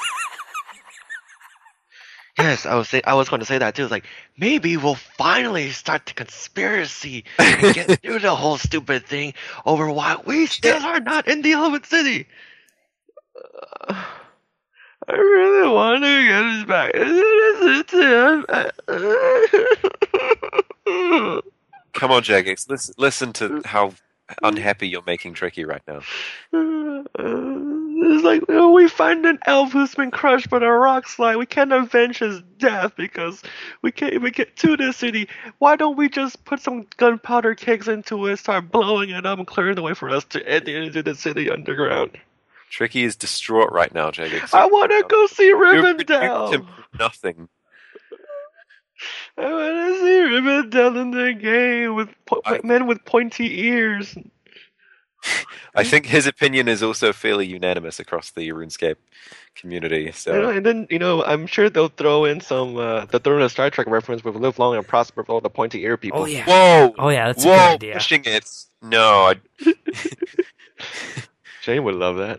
Yes, I was going to say that too. It's like maybe we'll finally start the conspiracy and get through the whole stupid thing over why we still are not in the Elephant City. I really want to get us back. Come on, Jagex, listen to how unhappy you're making Tricky right now. It's like, oh, we find an elf who's been crushed by a rock slide. We can't avenge his death because we can't even get to the city. Why don't we just put some gunpowder kegs into it, start blowing it up, and clearing the way for us to enter into the city underground? Tricky is distraught right now, Jagex. I want to go see Rivendell. Rivendell. Nothing. I want to see Rivendell in the game with men with pointy ears. I think his opinion is also fairly unanimous across the RuneScape community. So, and then I'm sure they'll throw in a Star Trek reference with "Live long and prosper" for all the pointy ear people. Oh yeah. Whoa! Oh yeah, that's a good idea. Pushing it. No. Shane would love that.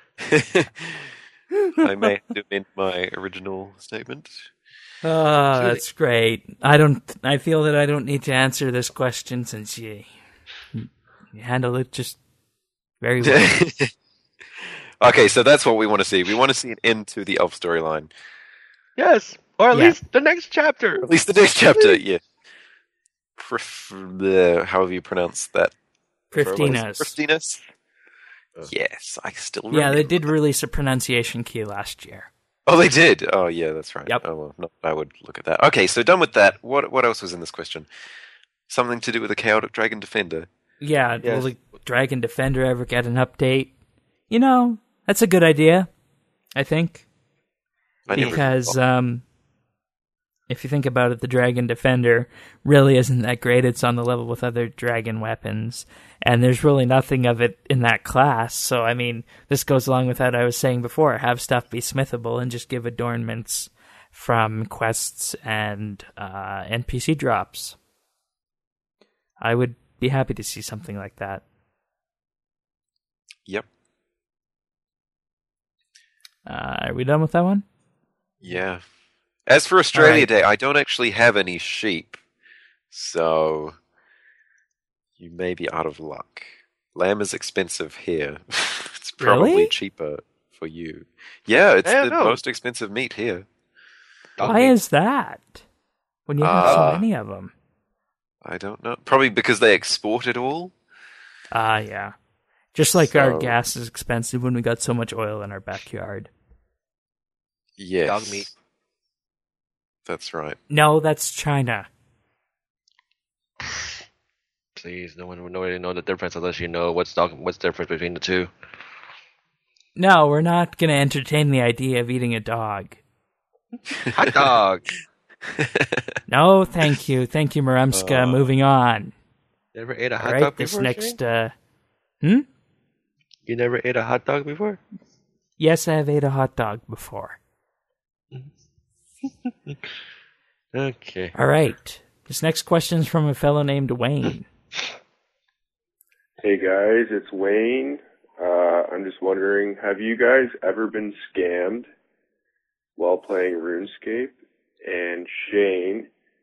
I may have to amend my original statement. That's great. I feel that I don't need to answer this question since you handle it just very well. Okay, so that's what we want to see. We want to see an end to the elf storyline. Yes, or at least the next chapter. At least the next chapter, yeah. However you pronounce that. Prifddinas. Yes, I still remember. Yeah, they did release a pronunciation key last year. Oh, they did? Oh, yeah, that's right. Yep. Oh, well, no, I would look at that. Okay, so done with that. What else was in this question? Something to do with the Chaotic Dragon Defender. Yeah, will the Dragon Defender ever get an update? That's a good idea, I think. Because if you think about it, the Dragon Defender really isn't that great. It's on the level with other dragon weapons, and there's really nothing of it in that class. So, I mean, this goes along with what I was saying before. Have stuff be smithable and just give adornments from quests and NPC drops. I would be happy to see something like that. Yep. Are we done with that one? Yeah. As for Australia Day, I don't actually have any sheep, so you may be out of luck. Lamb is expensive here. It's probably cheaper for you. Yeah, it's the most expensive meat here. Why is that? When you have so many of them? I don't know. Probably because they export it all. Yeah. Just like our gas is expensive when we got so much oil in our backyard. Yes. Dog meat. That's right. No, that's China. Please, nobody know the difference unless you know what's the difference between the two. No, we're not going to entertain the idea of eating a dog. Hot dog. No, thank you. Thank you, Maremska. Moving on. You never ate a hot dog before? You never ate a hot dog before? Yes, I have ate a hot dog before. Okay. All right. This next question is from a fellow named Wayne. Hey guys, it's Wayne. I'm just wondering, have you guys ever been scammed while playing RuneScape? And Shane,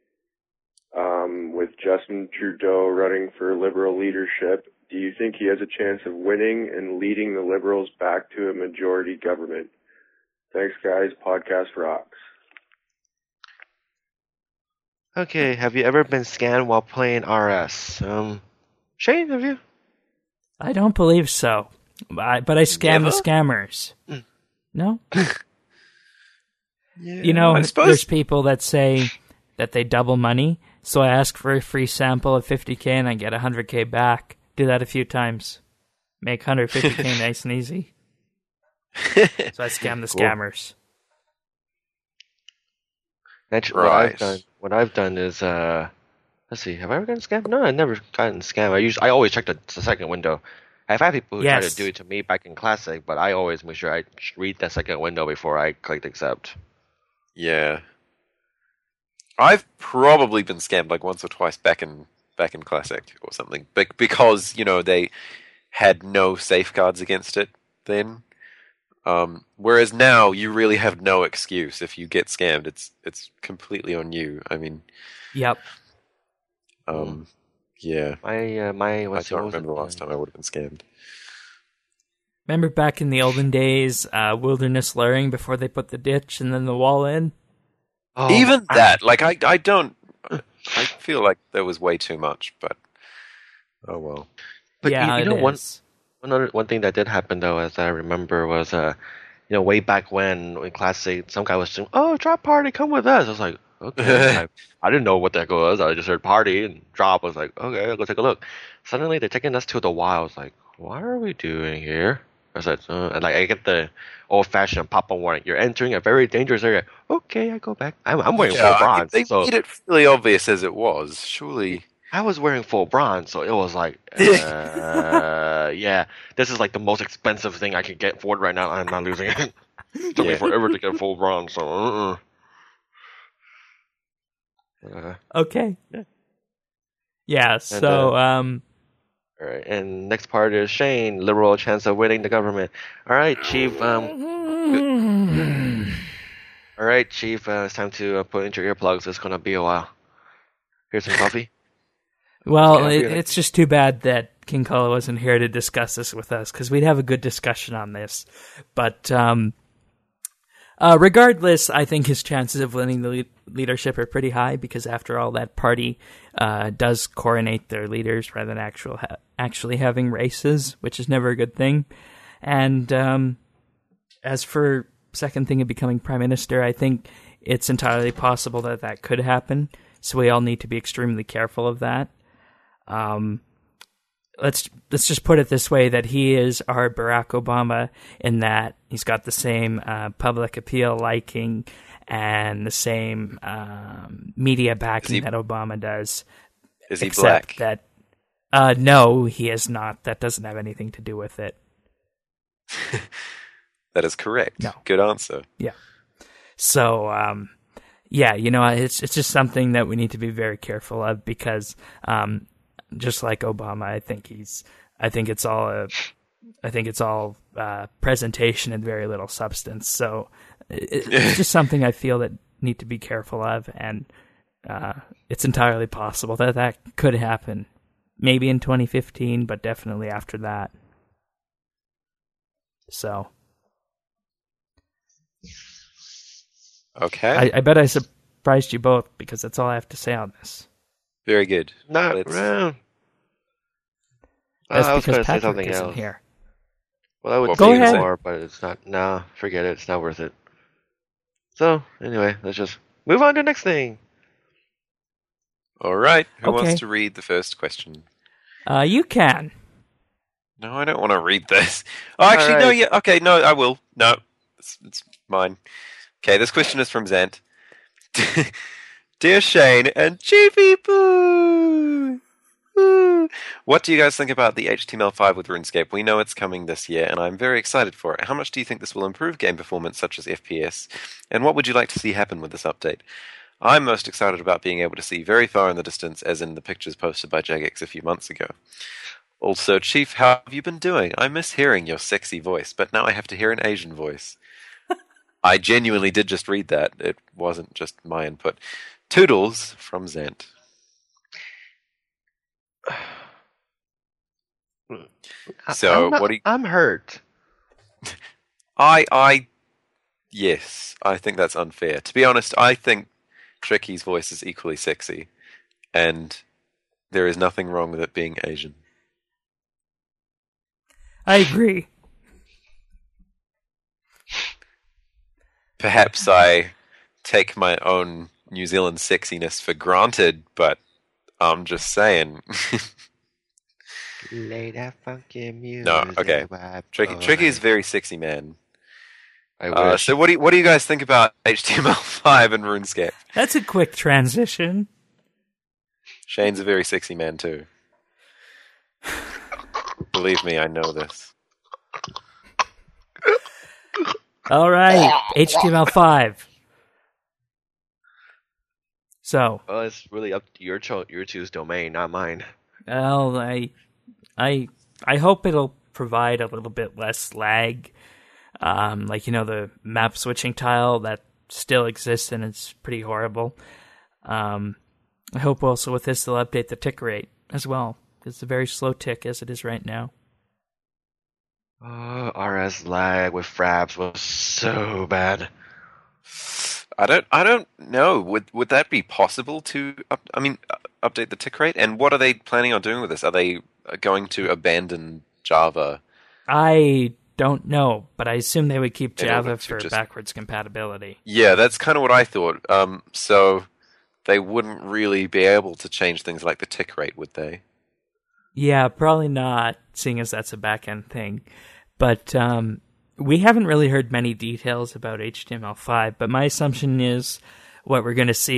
with Justin Trudeau running for Liberal leadership, do you think he has a chance of winning and leading the Liberals back to a majority government? Thanks, guys. Podcast rocks. Okay, have you ever been scammed while playing RS? Shane, have you? I don't believe so. But I scam the scammers. No? Yeah, there's people that say that they double money, so I ask for a free sample of 50k and I get 100k back. Do that a few times. Make 150k nice and easy. So I scam the scammers. Actually, what I've done is, let's see, have I ever gotten scammed? No, I've never gotten scammed. I always check the second window. I've had people who try to do it to me back in Classic, but I always make sure I read that second window before I click accept. Yeah. I've probably been scammed like once or twice back in back in Classic or something. But because, they had no safeguards against it then. Whereas now you really have no excuse if you get scammed. It's completely on you. I mean, Yep. yeah. My I don't remember the last time I would have been scammed. Remember back in the olden days, wilderness luring before they put the ditch and then the wall in? Oh, Even that, like I don't. I feel like there was way too much, but oh well. But yeah, you know, it is. one thing that did happen though, as I remember, was way back when Classic, some guy was saying, "Oh, drop party, come with us." I was like, "Okay." I didn't know what the heck it was. I just heard party and drop. I was like, "Okay, I'll go take a look." Suddenly, they're taking us to the wild. I was like, "What are we doing here?" I said, and like I get the old-fashioned pop-up warning. You're entering a very dangerous area. Okay, I go back. I'm wearing full bronze. They So made it really obvious as it was. Surely. I was wearing full bronze, so it was like, yeah, this is like the most expensive thing I can get for it right now. I'm not losing it. It took me forever to get full bronze, so Okay. Yeah, so, all right, and next part is Shane, liberal chance of winning the government. All right, Chief. All right, Chief. It's time to put in your earplugs. It's gonna be a while. Here's some coffee. well, Okay, it's just too bad that King Kala wasn't here to discuss this with us, because we'd have a good discussion on this. But regardless, I think his chances of winning the leadership are pretty high, because after all, that party does coronate their leaders rather than actually having races, which is never a good thing. And as for second thing of becoming prime minister, I think it's entirely possible that that could happen. So we all need to be extremely careful of that. Let's just put it this way, that he is our Barack Obama in that he's got the same public appeal liking and the same media backing that Obama does. Is he except black? That no, he is not. That doesn't have anything to do with it. That is correct. No. Good answer. Yeah. So, yeah, it's just something that we need to be very careful of, because just like Obama, I think it's all presentation and very little substance. So it's just something I feel that need to be careful of, and it's entirely possible that that could happen. Maybe in 2015, but definitely after that. So. Okay. I bet I surprised you both, because that's all I have to say on this. Very good. Not Let's- around. That's I was because going to say Patrick something isn't else. here. Well, I would Well, say go ahead. more, but it's not. Nah, forget it. It's not worth it. So, anyway, let's just move on to the next thing. All right. Who Okay. wants to read the first question? You can. No, I don't want to read this. Oh, actually, no. Alright. Yeah. Okay. No, I will. No, it's mine. Okay. This question is from Zant. Dear Shane and Chiefy Boo. Woo. What do you guys think about the HTML5 with RuneScape? We know it's coming this year, and I'm very excited for it. How much do you think this will improve game performance, such as FPS? And what would you like to see happen with this update? I'm most excited about being able to see very far in the distance, as in the pictures posted by Jagex a few months ago. Also, Chief, how have you been doing? I miss hearing your sexy voice, but now I have to hear an Asian voice. I genuinely did just read that. It wasn't just my input. Toodles from Zant. So, what do you... I'm hurt. Yes, I think that's unfair. To be honest, I think Tricky's voice is equally sexy, and there is nothing wrong with it being Asian. I agree. Perhaps I take my own New Zealand sexiness for granted, but I'm just saying. Lay that funky music. No, okay. Tricky is a very sexy man. I wish. So what do you guys think about HTML5 and RuneScape? That's a quick transition. Shane's a very sexy man too. Believe me, I know this. All right, HTML5. So, Well, it's really up to your two's domain, not mine. well, I hope it'll provide a little bit less lag. Like, the map switching tile that still exists and it's pretty horrible. I hope also with this they'll update the tick rate as well. It's a very slow tick as it is right now. RS lag with fraps was so bad. I don't know. Would that be possible to update the tick rate? And what are they planning on doing with this? Are they going to abandon Java? I don't know, but I assume they would keep In Java order to for just- backwards compatibility. Yeah, that's kind of what I thought. So they wouldn't really be able to change things like the tick rate, would they? Yeah, probably not, seeing as that's a back-end thing. But we haven't really heard many details about HTML5, but my assumption is what we're going to see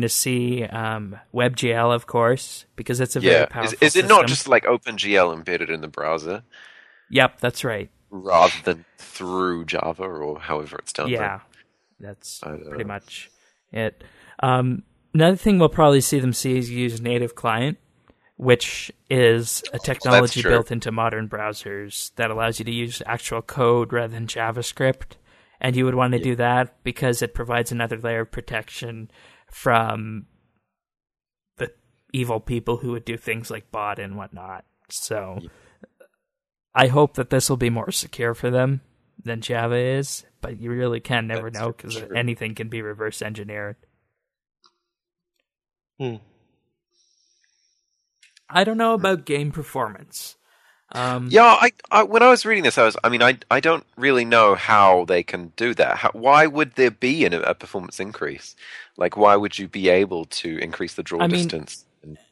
WebGL, of course, because it's a very powerful Is it system. not just like OpenGL embedded in the browser Yep, that's right. rather than through Java or however it's done? Yeah, that's I don't pretty know. much it. Another thing we'll probably see them see is use native client, which is a technology true. built into modern browsers that allows you to use actual code rather than JavaScript. And you would want to do that because it provides another layer of protection from the evil people who would do things like bot and whatnot. So I hope that this will be more secure for them than Java is, but you really can never That's know because true. anything can be reverse engineered. I don't know about game performance. Yeah, I when I was reading this, I don't really know how they can do that. Why would there be a performance increase? Like, why would you be able to increase the draw distance?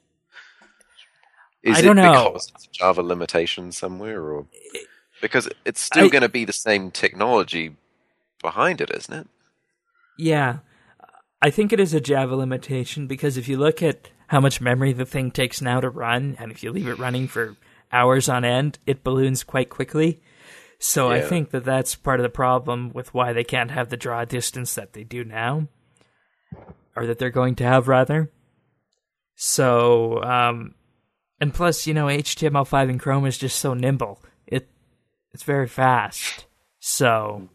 Is I don't know. Because it's a Java limitation somewhere, or because it's still going to be the same technology behind it, isn't it? Yeah, I think it is a Java limitation because if you look at how much memory the thing takes now to run, and if you leave it running for hours on end, it balloons quite quickly. So I Yeah. think that that's part of the problem with why they can't have the draw distance that they do now, or that they're going to have rather. So, and plus, HTML5 in Chrome is just so nimble. It's very fast. So,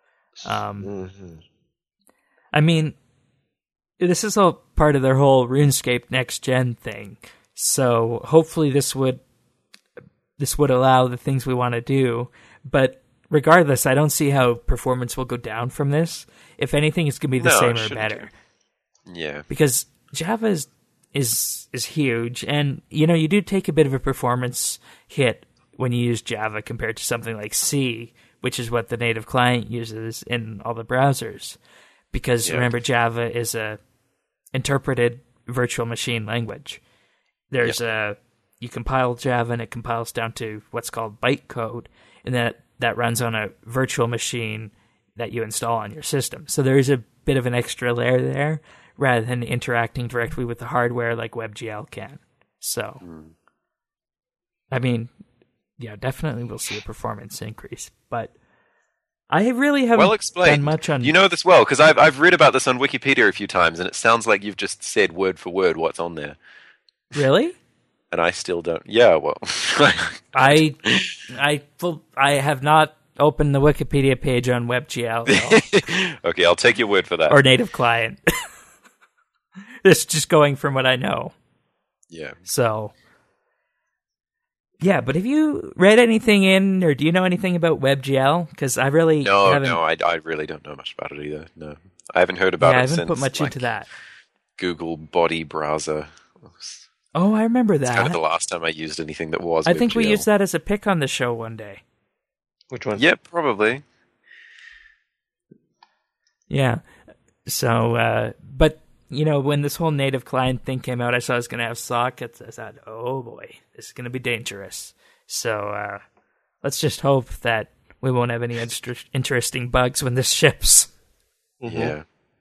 I mean, this is all part of their whole RuneScape next gen thing. So hopefully this would allow the things we want to do. But regardless, I don't see how performance will go down from this. If anything, it's going to be the No, it same or shouldn't better. Yeah. Because Java is huge, and you do take a bit of a performance hit when you use Java compared to something like C, which is what the native client uses in all the browsers. Because remember, Java is a interpreted virtual machine language. There's you compile Java and it compiles down to what's called bytecode, and that runs on a virtual machine that you install on your system. So there is a bit of an extra layer there rather than interacting directly with the hardware like WebGL can. So, I mean, yeah, definitely we'll see a performance increase, but I really haven't Well done explained. much on... You know this well because I've read about this on Wikipedia a few times, and it sounds like you've just said word for word what's on there, Really? and I still don't. Yeah, well, I have not opened the Wikipedia page on WebGL though, okay, I'll take your word for that. or native client. This is just going from what I know. Yeah. So, yeah, but have you read anything in, or do you know anything about WebGL? Because I really haven't. No, I really don't know much about it either. No, I haven't heard about I it haven't since put much like, into that. Google Body Browser. It's Oh, I remember that. kind of the last time I used anything that was. I think we WebGL. used that as a pick on the show one day. Which one? Yeah, probably. Yeah. So, but when this whole native client thing came out, I saw it was going to have sockets. I thought, oh boy, this is going to be dangerous. So let's just hope that we won't have any interesting bugs when this ships. Yeah.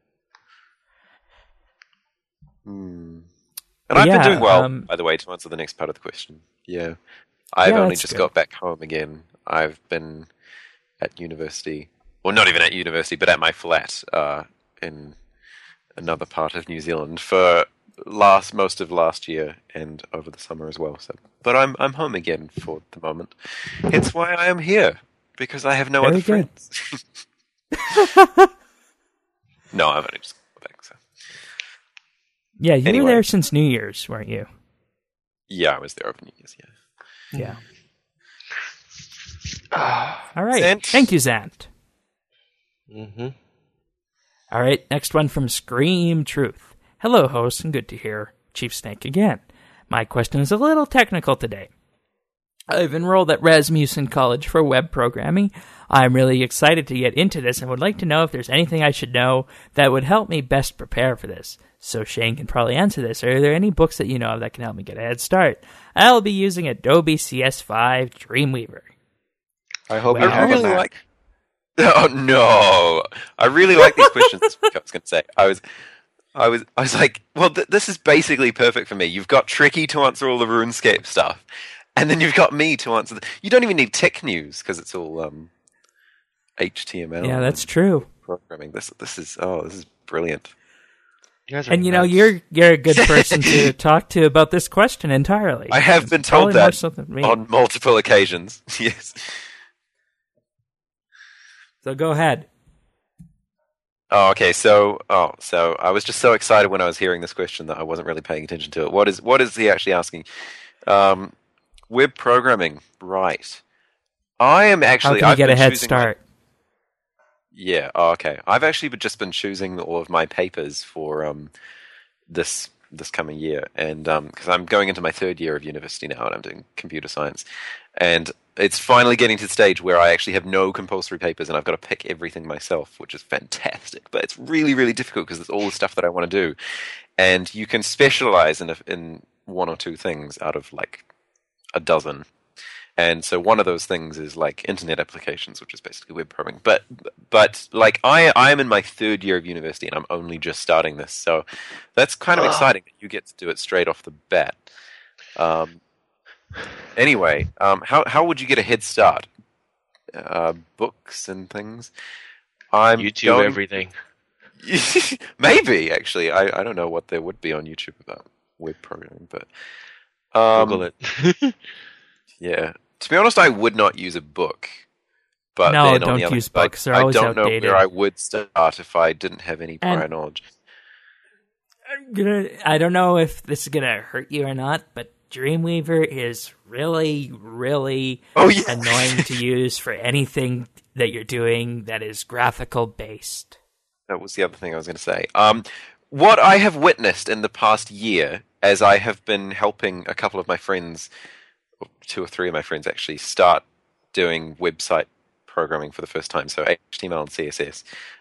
And But I've yeah, been doing well, by the way, to answer the next part of the question. Yeah. I've Yeah, only that's just good. got back home again. I've been at university. Well, not even at university, but at my flat in another part of New Zealand for most of last year and over the summer as well. So, but I'm home again for the moment. Hence why I am here, because I have no Very other good. friends. No, I've only just got back. So Yeah, you Anyway. were there since New Year's, weren't you? yeah, I was there over New Year's. Yeah. Yeah. All right. Zant. Thank you, Zant. Mm-hmm. All right, next one from Scream Truth. Hello, hosts, and good to hear Chief Snake again. My question is a little technical today. I've enrolled at Rasmussen College for web programming. I'm really excited to get into this and would like to know if there's anything I should know that would help me best prepare for this. So Shane can probably answer this. Are there any books that you know of that can help me get a head start? I'll be using Adobe CS5 Dreamweaver. I hope Well, you have I a really Mac. like. Oh no! I really like these questions. That's what I was going to say. I was like, well, this is basically perfect for me. You've got Tricky to answer all the RuneScape stuff, and then you've got me to answer. You don't even need tech news because it's all HTML. Yeah, that's and true. programming. This is brilliant. You guys are And you know, nuts. you're a good person to talk to about this question entirely. I have been Probably told more that so than me. on multiple occasions. Yes. So go ahead. Oh, okay. So I was just so excited when I was hearing this question that I wasn't really paying attention to it. What is he actually asking? Web programming, right? I am actually. How can you get a been head choosing start? Yeah. Oh, okay. I've actually just been choosing all of my papers for this coming year, and because I'm going into my third year of university now, and I'm doing computer science, and it's finally getting to the stage where I actually have no compulsory papers, and I've got to pick everything myself, which is fantastic. But it's really, really difficult because it's all the stuff that I want to do, and you can specialize in one or two things out of like a dozen. And so one of those things is like internet applications, which is basically web programming. But like I am in my third year of university and I'm only just starting this, so that's kind of exciting that you get to do it straight off the bat. Anyway, how would you get a head start? Books and things. YouTube everything. Maybe actually, I don't know what there would be on YouTube about web programming, but Google it. yeah. To be honest, I would not use a book. But No, then on don't the other use side, books. They're I always don't outdated. know where I would start if I didn't have any prior And- knowledge. I don't know if this is gonna hurt you or not, but Dreamweaver is really, really Oh yeah. annoying to use for anything that you're doing that is graphical based. That was the other thing I was going to say. What I have witnessed in the past year, as I have been helping a couple of my friends, or 2 or 3 of my friends actually, start doing website programming for the first time, so HTML and CSS,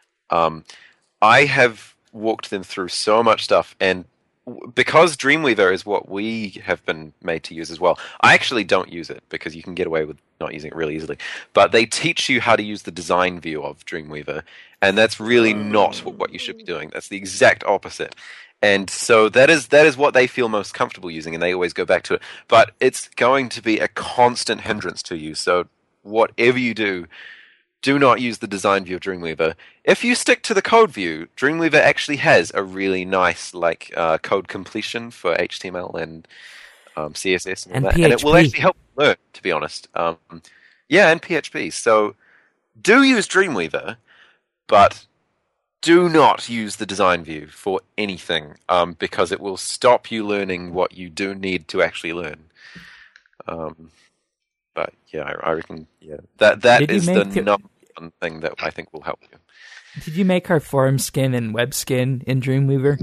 I have walked them through so much stuff, and because Dreamweaver is what we have been made to use as well, I actually don't use it because you can get away with not using it really easily. But they teach you how to use the design view of Dreamweaver, and that's really not what you should be doing. That's the exact opposite. And so that is what they feel most comfortable using, and they always go back to it. But it's going to be a constant hindrance to you. So whatever you do, do not use the design view of Dreamweaver. If you stick to the code view, Dreamweaver actually has a really nice code completion for HTML and CSS and all And that. And it will PHP. actually help you learn, to be honest. Yeah, and PHP. So do use Dreamweaver, but do not use the design view for anything because it will stop you learning what you do need to actually learn. But yeah, I reckon that Did you is the make it- number one thing that I think will help you. Did you make our forum skin and web skin in Dreamweaver?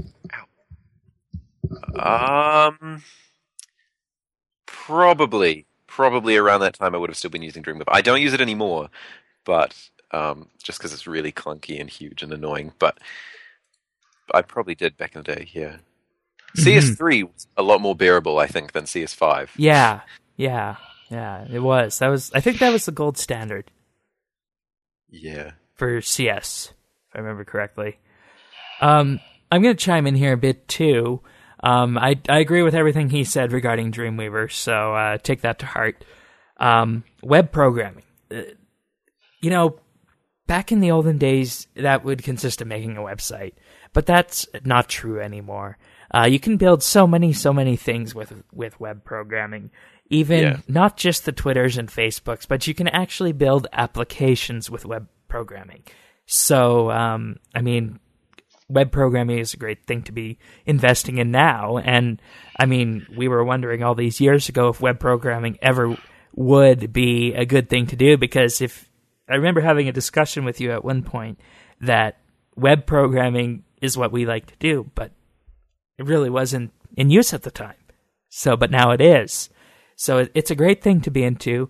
Probably around that time I would have still been using Dreamweaver. I don't use it anymore, but just because it's really clunky and huge and annoying. But I probably did back in the day. Yeah, CS3 was a lot more bearable, I think, than CS5. Yeah, it was. I think that was the gold standard Yeah. for CS, if I remember correctly. I'm going to chime in here a bit too. I agree with everything he said regarding Dreamweaver, so take that to heart. Web programming. Back in the olden days, that would consist of making a website. But that's not true anymore. You can build so many things with web programming. Even not just the Twitters and Facebooks, but you can actually build applications with web programming. So, I mean, web programming is a great thing to be investing in now. And, I mean, we were wondering all these years ago if web programming ever would be a good thing to do, because I remember having a discussion with you at one point that web programming is what we like to do, but it really wasn't in use at the time. So, but now it is. So it's a great thing to be into.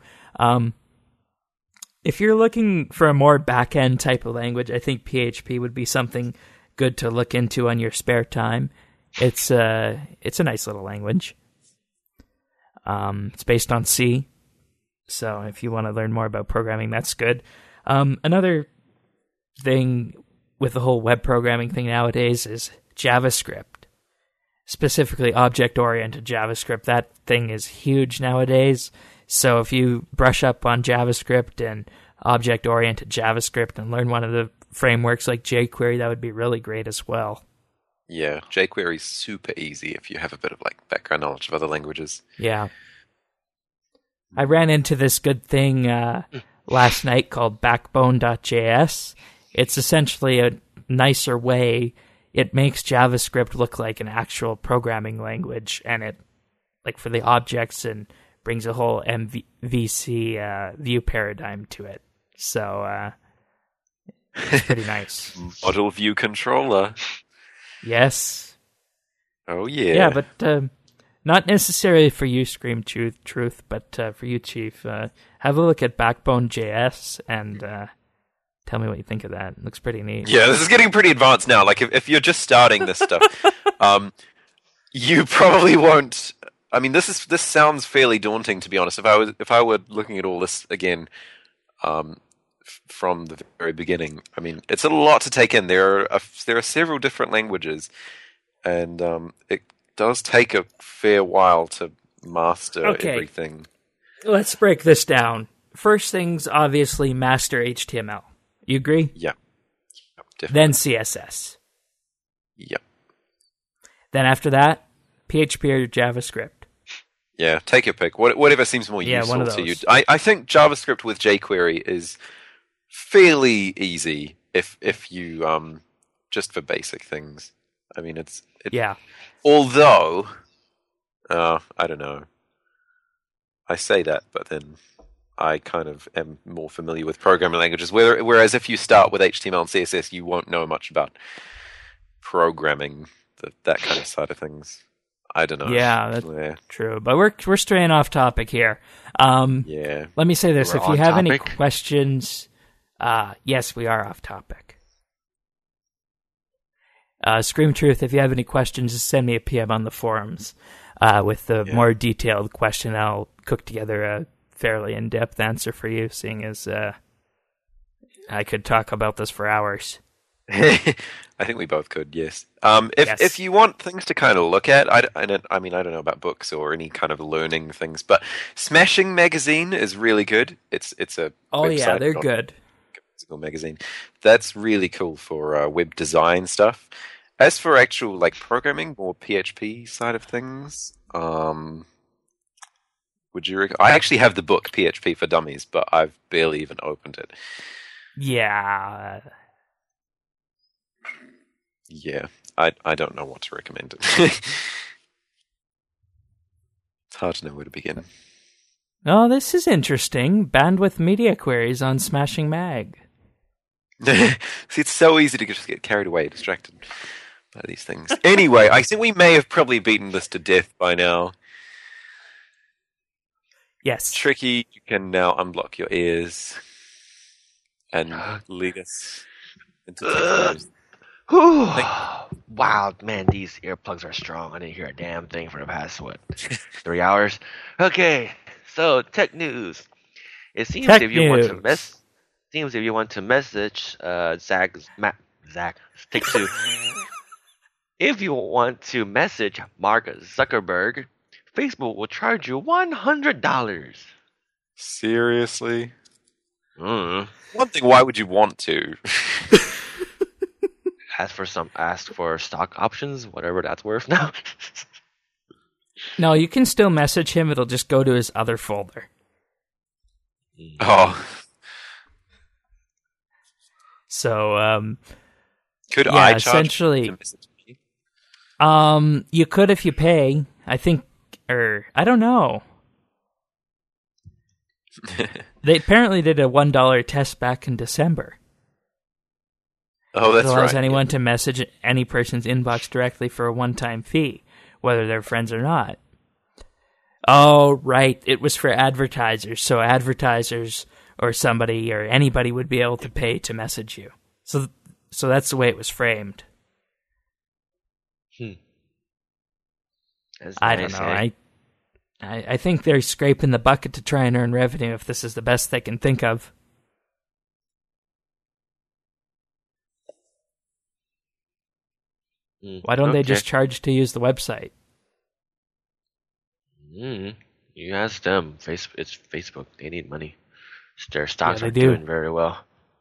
If you're looking for a more back-end type of language, I think PHP would be something good to look into on your spare time. It's a nice little language. It's based on C, so if you want to learn more about programming, that's good. Another thing with the whole web programming thing nowadays is JavaScript. Specifically object-oriented JavaScript. That thing is huge nowadays. So if you brush up on JavaScript and object-oriented JavaScript and learn one of the frameworks like jQuery, that would be really great as well. Yeah, jQuery is super easy if you have a bit of like background knowledge of other languages. Yeah. I ran into this good thing last night called Backbone.js. It's essentially a nicer way. It makes JavaScript look like an actual programming language, and it, like for the objects, and brings a whole MVC view paradigm to it. So it's pretty nice. Model view controller. Yes. Oh yeah. Yeah, but not necessarily for you, Scream Truth, but for you, Chief. Have a look at Backbone.js and tell me what you think of that. It looks pretty neat. Yeah, this is getting pretty advanced now. Like, if you're just starting this stuff, you probably won't. I mean, this sounds fairly daunting, to be honest. If I were looking at all this again, from the very beginning, I mean, it's a lot to take in. There are several different languages, and it does take a fair while to master everything. Let's break this down. First things, obviously, master HTML. You agree? Yeah. Definitely. Then CSS. Yep. Then after that, PHP or JavaScript. Yeah, take your pick. Whatever seems more useful to you. I think JavaScript with jQuery is fairly easy if you just for basic things. I mean, yeah. Although, I don't know. I say that, but then I kind of am more familiar with programming languages. Whereas if you start with HTML and CSS, you won't know much about programming, that kind of side of things. I don't know. Yeah, that's true. But we're straying off topic here. Yeah. Let me say this: if you have any topic? questions, yes, we are off topic. Scream Truth, if you have any questions, just send me a PM on the forums with the more detailed question. I'll cook together a fairly in-depth answer for you, seeing as I could talk about this for hours. I think we both could, yes. If you want things to kind of look at, I don't know about books or any kind of learning things, but Smashing Magazine is really good. It's a yeah, they're good. Magazine. That's really cool for web design stuff. As for actual like programming, more PHP side of things, would you? I actually have the book PHP for Dummies, but I've barely even opened it. Yeah. Yeah, I don't know what to recommend. It's hard to know where to begin. Oh, this is interesting. Bandwidth media queries on Smashing Mag. See, it's so easy to just get carried away, distracted by these things. Anyway, I think we may have probably beaten this to death by now. Yes. Tricky, you can now unblock your ears and lead us into technology. Wow, man, these earplugs are strong. I didn't hear a damn thing for the past 3 hours. Okay, so tech news. It seems if you want to message Zach, take two. If you want to message Mark Zuckerberg, Facebook will charge you $100. Seriously? Mm. One thing, why would you want to? ask for stock options, whatever that's worth now. No, you can still message him. It'll just go to his other folder. Oh, So, could yeah, I charge essentially, to message me? you could if you pay. I think, or I don't know. They apparently did a $1 test back in December. Oh, that's It allows right. anyone to message any person's inbox directly for a one-time fee, whether they're friends or not. Oh, right. It was for advertisers, so advertisers or somebody or anybody would be able to pay to message you. So that's the way it was framed. That's I nice, don't know. eh? I think they're scraping the bucket to try and earn revenue if this is the best they can think of. Why don't they Okay. just charge to use the website? You ask them. It's Facebook. They need money. Their stocks they are do. doing very well.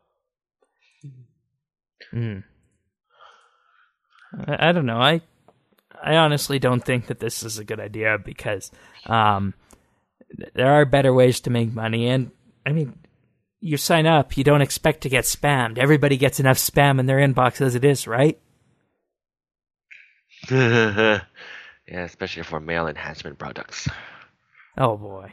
I don't know. I honestly don't think that this is a good idea because there are better ways to make money. And, I mean, you sign up, you don't expect to get spammed. Everybody gets enough spam in their inbox as it is, right? Yeah, especially for male enhancement products. Oh, boy.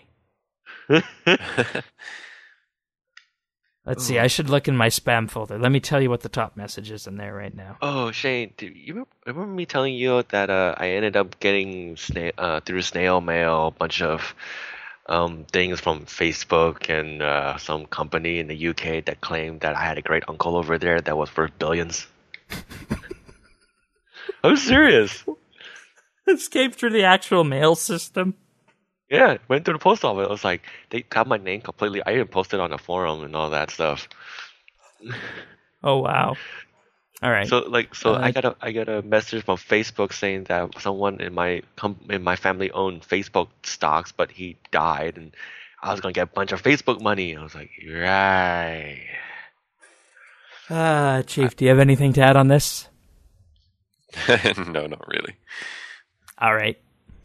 Let's see. I should look in my spam folder. Let me tell you what the top message is in there right now. Oh, Shane, do you remember me telling you that I ended up getting through snail mail a bunch of things from Facebook and some company in the UK that claimed that I had a great uncle over there that was worth billions? I'm serious. This came through the actual mail system. Yeah, went to the post office. It was like they got my name completely. I even posted on the forum and all that stuff. Oh, wow. All right. So I got a message from Facebook saying that someone in my family owned Facebook stocks, but he died, and I was gonna get a bunch of Facebook money. I was like, right. Chief, do you have anything to add on this? No, not really. All right.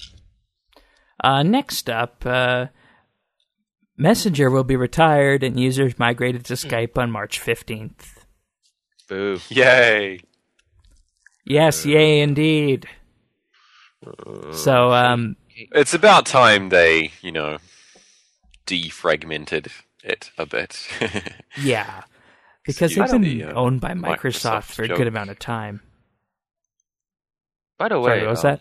Next up, Messenger will be retired and users migrated to Skype on March 15th. Boo. Yay! Yes, yay indeed. So, It's about time they, defragmented it a bit. yeah. Because Excuse they've been the, owned by Microsoft Microsoft for a joke. good amount of time. By the way, Sorry, what was that?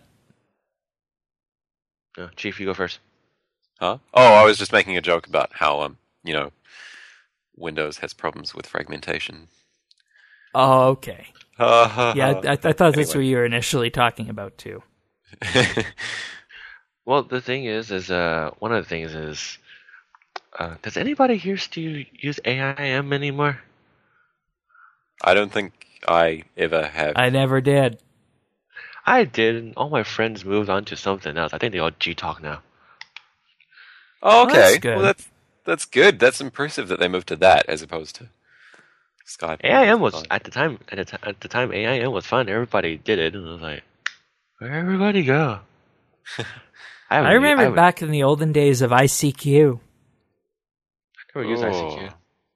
Chief, you go first. Huh? Oh, I was just making a joke about how, Windows has problems with fragmentation. Oh, okay. Yeah, I thought that's Anyway. what you were initially talking about, too. Well, the thing is one of the things is, does anybody here still use AIM anymore? I don't think I ever have. I never did. I did, and all my friends moved on to something else. I think they all G-Talk now. Oh, Well, that's okay. good. Well, that's good. That's impressive that they moved to that as opposed to Skype. AIM was at the time. At the time, AIM was fun. Everybody did it, and I was like, "Where'd everybody go?" I remember back in the olden days of ICQ. I never used ICQ.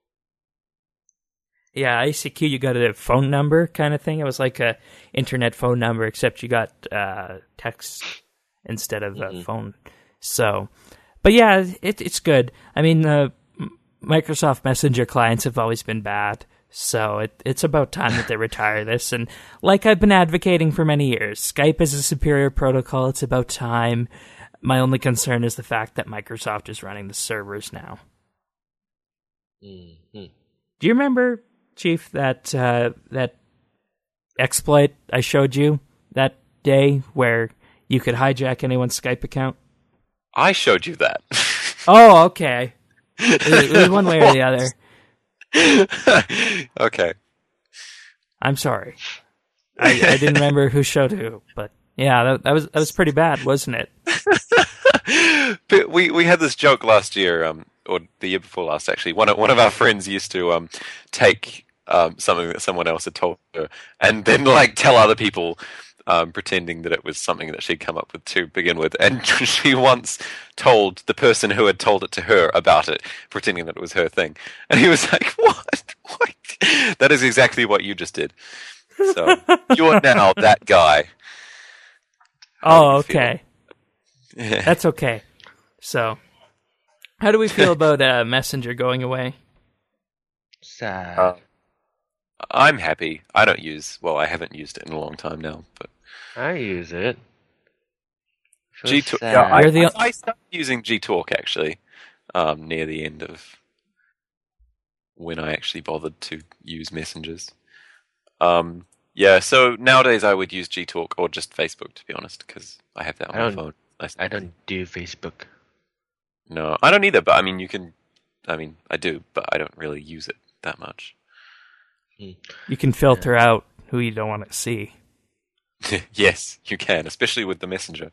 Yeah, ICQ, you got a phone number kind of thing. It was like a internet phone number, except you got text instead of a phone. So, but yeah, it's good. I mean, the Microsoft Messenger clients have always been bad. So it's about time that they retire this. And like I've been advocating for many years, Skype is a superior protocol. It's about time. My only concern is the fact that Microsoft is running the servers now. Mm-hmm. Do you remember, Chief, that exploit I showed you that day where you could hijack anyone's Skype account? I showed you that. Oh, okay. It was one way or the other. Okay. I'm sorry. I didn't remember who showed who, but yeah, that was pretty bad, wasn't it? But we had this joke last year, or the year before last, actually. One of our friends used to take something that someone else had told her, and then like tell other people, pretending that it was something that she'd come up with to begin with. And she once told the person who had told it to her about it, pretending that it was her thing. And he was like, "What? What? That is exactly what you just did. So you're now that guy." Oh, okay. That's okay. So, how do we feel about Messenger going away? Sad. I'm happy. I haven't used it in a long time now, but I use it. Gtalk. sad. Yeah, I started using Gtalk actually, near the end of when I actually bothered to use messengers. Yeah, so nowadays I would use Gtalk or just Facebook, to be honest, because I have that on my phone. I don't do Facebook. No, I don't either, but I mean, I do, but I don't really use it that much. You can filter out who you don't want to see. Yes, you can, especially with the Messenger.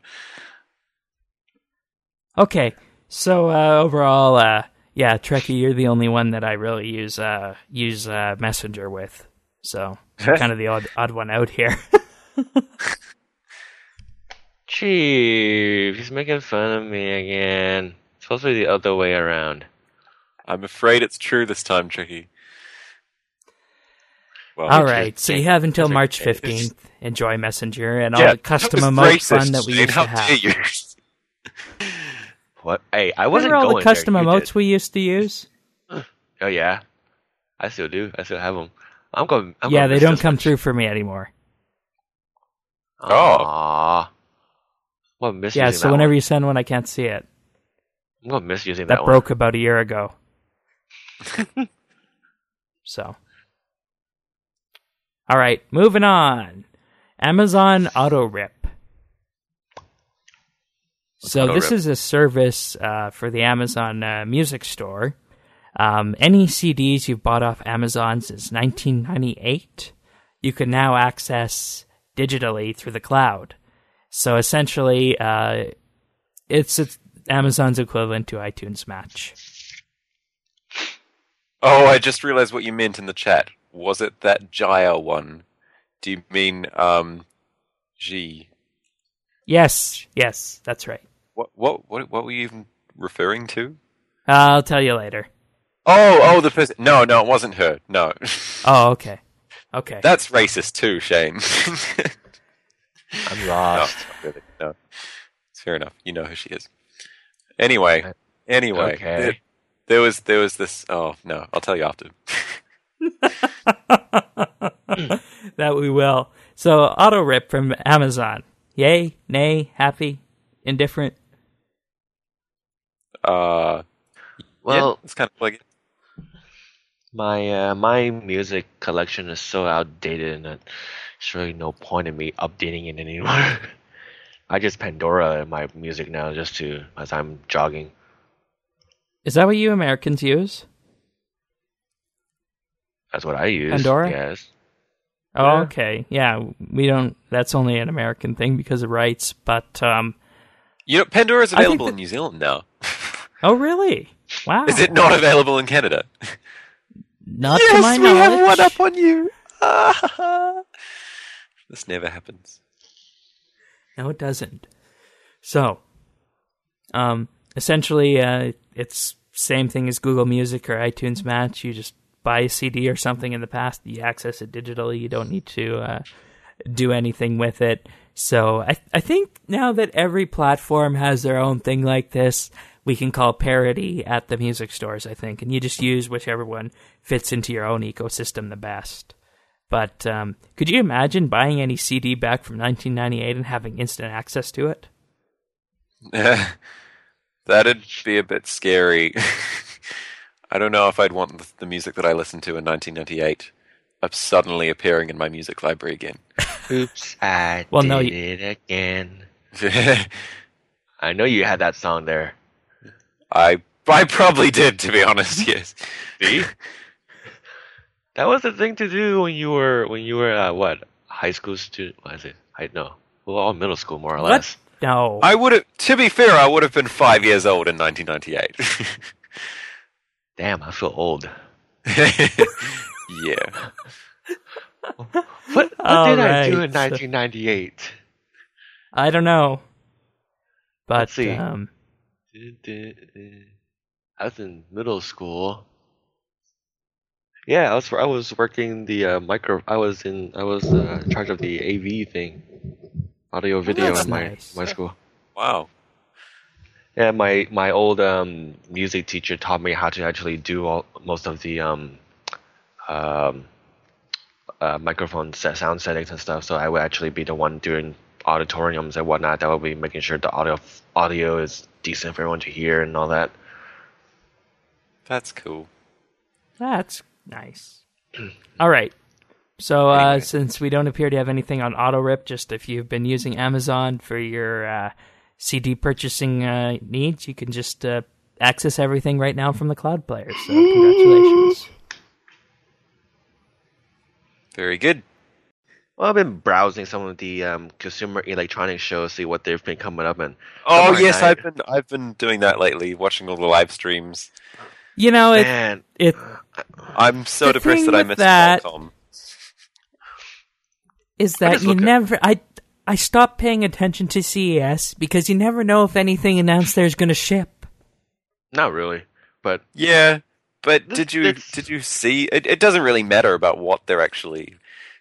Okay, so overall, Trekkie, you're the only one that I really use Messenger with. So I'm kind of the odd one out here. Chief, he's making fun of me again. It's supposed to be the other way around. I'm afraid it's true this time, Tricky. Well, all right, so you have until March 15th. Enjoy Messenger and all the custom emote fun that we used to have. What? Hey, I wasn't Remember all going the custom there. emotes we used to use? Oh yeah, I still do. I still have them. I'm going. They don't come through for me anymore. Aww. Well, miss yeah, using so that whenever one. you send one, I can't see it. I'm gonna miss using That that broke about a year ago. So. All right, moving on. Amazon AutoRip. So this is a service for the Amazon Music Store. Any CDs you've bought off Amazon since 1998, you can now access digitally through the cloud. So essentially, it's Amazon's equivalent to iTunes Match. Oh, I just realized what you meant in the chat. Was it that Jaya one? Do you mean G? Yes, that's right. What were you even referring to? I'll tell you later. Oh, the person. No, it wasn't her. No. Oh, okay. That's racist too, Shane. I'm lost. No, really, no. It's fair enough. You know who she is. Anyway. Okay. There was this. Oh no, I'll tell you after. That we will. So, AutoRip from Amazon. Yay, nay, happy, indifferent? Well, yeah, it's kind of like my music collection is so outdated, and there's really no point in me updating it anymore. I just Pandora my music now as I'm jogging. Is that what you Americans use? That's what I use. Pandora? Yes. Oh, Yeah. okay. Yeah, we don't. That's only an American thing because of rights. But Pandora is I think available that- in New Zealand now. oh, really? Wow. Is it not available in Canada? Not to my we knowledge. have one up on you. This never happens. No, it doesn't. So, essentially, it's same thing as Google Music or iTunes Match. You just buy a CD or something in the past, you access it digitally. You don't need to do anything with it. So I think now that every platform has their own thing like this, we can call parity at the music stores, I think. And you just use whichever one fits into your own ecosystem the best. But could you imagine buying any CD back from 1998 and having instant access to it? That'd be a bit scary. I don't know if I'd want the music that I listened to in 1998 suddenly appearing in my music library again. Oops, I Well, did no, it again. I know you had that song there. I probably did, to be honest. Yes. See? That was the thing to do when you were what, high school student? What is it? Well, all middle school more or What? less. No. I would have. To be fair, I would have been 5 years old in 1998. Damn, I feel old. Yeah. What All did I do right, in so- 1998? I don't know. But Let's see. I was in middle school. Yeah, I was working the I was in charge of the AV thing, audio video that's at my nice. school. Wow. Yeah, my old music teacher taught me how to actually do most of the microphone sound settings and stuff. So I would actually be the one doing auditoriums and whatnot. That would be making sure the audio is decent for everyone to hear and all that. That's cool. That's nice. All right. So Anyway. since we don't appear to have anything on AutoRip, just if you've been using Amazon for your CD purchasing needs, you can just access everything right now from the cloud player. So congratulations. Very good. Well, I've been browsing some of the consumer electronics shows, see what they've been coming up and. Oh some are yes, nice. I've been doing that lately, watching all the live streams. You know, Man, it I'm so The depressed thing that I with missed that- Qualcomm. is I that just you look at- never. I stopped paying attention to CES because you never know if anything announced there's going to ship. not really, but Yeah, but This- did this- you see? It doesn't really matter about what they're actually,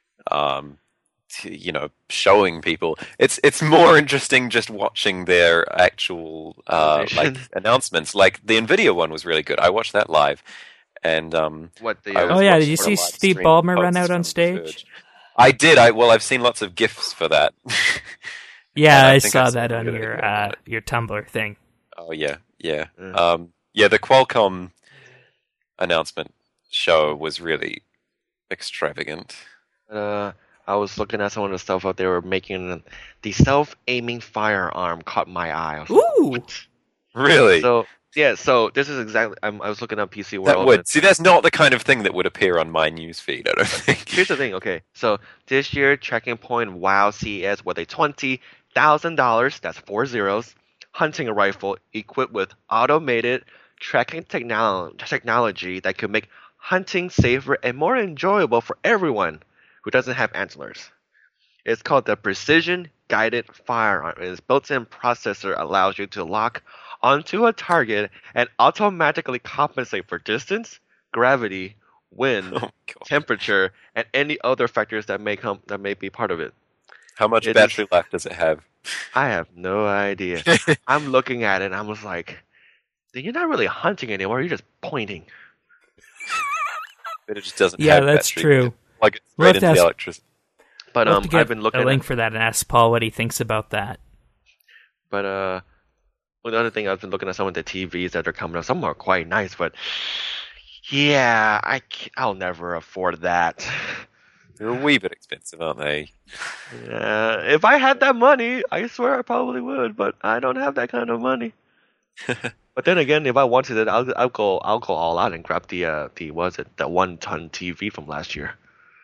showing people. It's more interesting just watching their actual Presentation. announcements. Like the Nvidia one was really good. I watched that live, and what the I was Oh, yeah, watching did you for a see live Steve stream Ballmer run post out on from stage? Verge. I did. I've seen lots of gifs for that. Yeah, And I think saw I've that seen on a video about your Tumblr thing. Oh yeah. Yeah. The Qualcomm announcement show was really extravagant. I was looking at some of the stuff that they were making. The self-aiming firearm caught my eye. I was like, Ooh! what? Really? So yeah, so this is exactly. I was looking at PC World. that would see. That's not the kind of thing that would appear on my news feed. I don't think. Here's the thing. Okay, so this year, Tracking Point WoW CES with a $20,000. That's 4 zeros. Hunting rifle equipped with automated tracking technology that could make hunting safer and more enjoyable for everyone who doesn't have antlers. It's called the Precision Guided Firearm. Its built-in processor allows you to lock onto a target and automatically compensate for distance, gravity, wind, Oh God. temperature, and any other factors that may be part of it. How much It battery life does it have? I have no idea. I'm looking at it and I was like, you're not really hunting anymore, you're just pointing. But it just doesn't. Yeah, have that's battery. true. Plug it We'll straight have to into the ask- electricity. But We'll have to get I've been looking a link at for that and ask Paul what he thinks about that. But well, the other thing I've been looking at some of the TVs that are coming up. Some are quite nice, but yeah, I'll never afford that. They're a wee bit expensive, aren't they? Yeah, if I had that money, I swear I probably would. But I don't have that kind of money. But then again, if I wanted it, I'll go all out and grab the 1-ton TV from last year.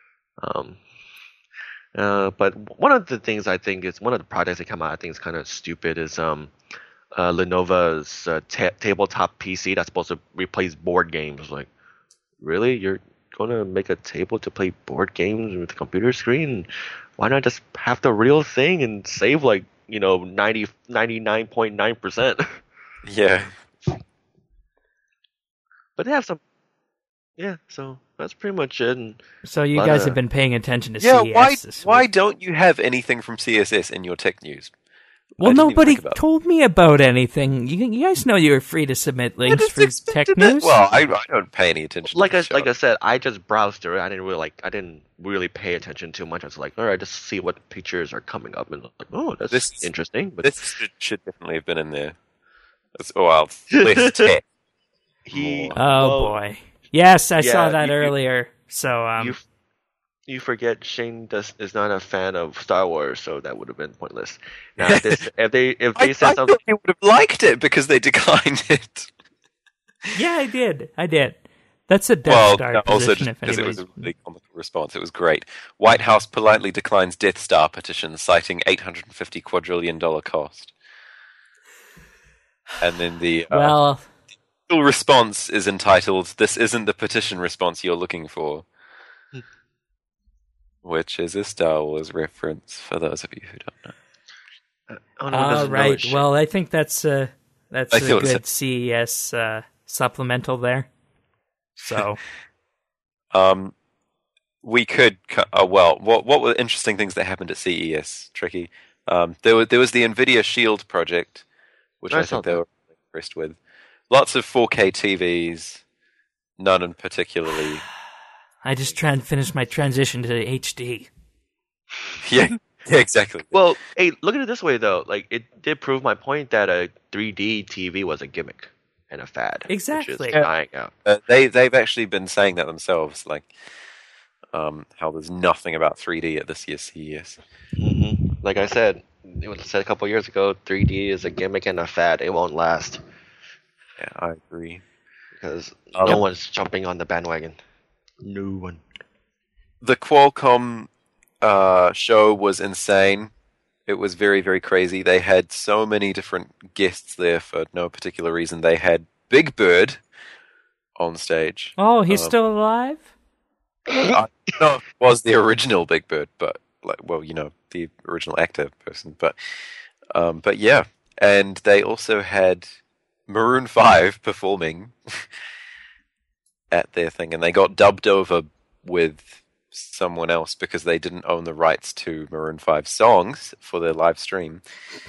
But one of the things I think is one of the projects that come out I think is kind of stupid is Lenovo's tabletop PC that's supposed to replace board games. Like, really? You're gonna make a table to play board games with a computer screen? Why not just have the real thing and save 99.9%? Yeah. But they have some. Yeah, so that's pretty much it. And So you But, guys have been paying attention to Yeah. CES this Why week. don't you have anything from CSS in your tech news? Well, I didn't even nobody think about it. told me about anything. You guys know you were free to submit links just for expected tech it. news. Well, I don't pay any attention. like to I the show. like I said, I just browsed through it. I didn't really pay attention too much. I was like, all right, just see what pictures are coming up, and like, oh, that's This- interesting. But This should definitely have been in there. Well, less tech. he, Oh well, boy. Yes, I saw yeah, that you- earlier. So you forget Shane is not a fan of Star Wars, so that would have been pointless. Now, if they I said something, thought you would have liked it because they declined it. yeah, I did. That's a Death Well, Star no, also position. just If because it anybody's was a really comical response. It was great. White House politely declines Death Star petition, citing $850 quadrillion cost. And then the well, full response is entitled, "This isn't the petition response you're looking for." which is a Star Wars reference for those of you who don't know. Right. Well, I think that's a feel good CES supplemental there. So, we could. What were interesting things that happened at CES, Tricky? There was the NVIDIA Shield project, which I think they were impressed with. Lots of 4K TVs, none in particularly. I just try and finish my transition to HD. Yeah, exactly. Well, hey, look at it this way though. Like, it did prove my point that a 3D TV was a gimmick and a fad. Exactly. Which is dying out. They've actually been saying that themselves, like how there's nothing about 3D at this year's CES. Mm-hmm. Like I said, it was said a couple years ago, 3D is a gimmick and a fad. It won't last Yeah, I agree. because no one's jumping on the bandwagon. No one. The Qualcomm show was insane. It was very, very crazy. They had so many different guests there for no particular reason. They had Big Bird on stage. Oh, he's still alive? I don't know if it was the original Big Bird, but the original actor person. But yeah. And they also had Maroon 5 performing at their thing, and they got dubbed over with someone else because they didn't own the rights to Maroon 5 songs for their live stream.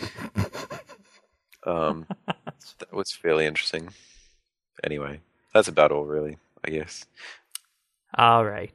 That was fairly interesting. Anyway, that's about all, really, I guess. All right.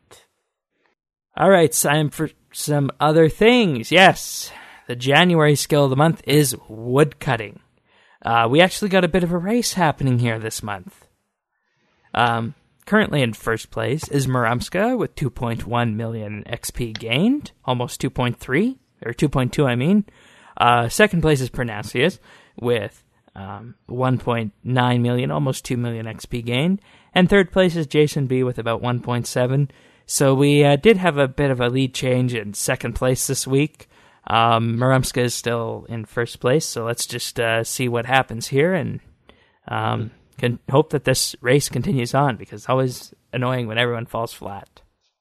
Time for some other things. Yes, the January skill of the month is woodcutting. We actually got a bit of a race happening here this month. Currently in first place is Marumska with 2.1 million XP gained, almost 2.3, or 2.2 I mean. Second place is Pernasius with 1.9 million, almost 2 million XP gained. And third place is Jason B with about 1.7. So we did have a bit of a lead change in second place this week. Marumska is still in first place, so let's just see what happens here and can hope that this race continues on, because it's always annoying when everyone falls flat.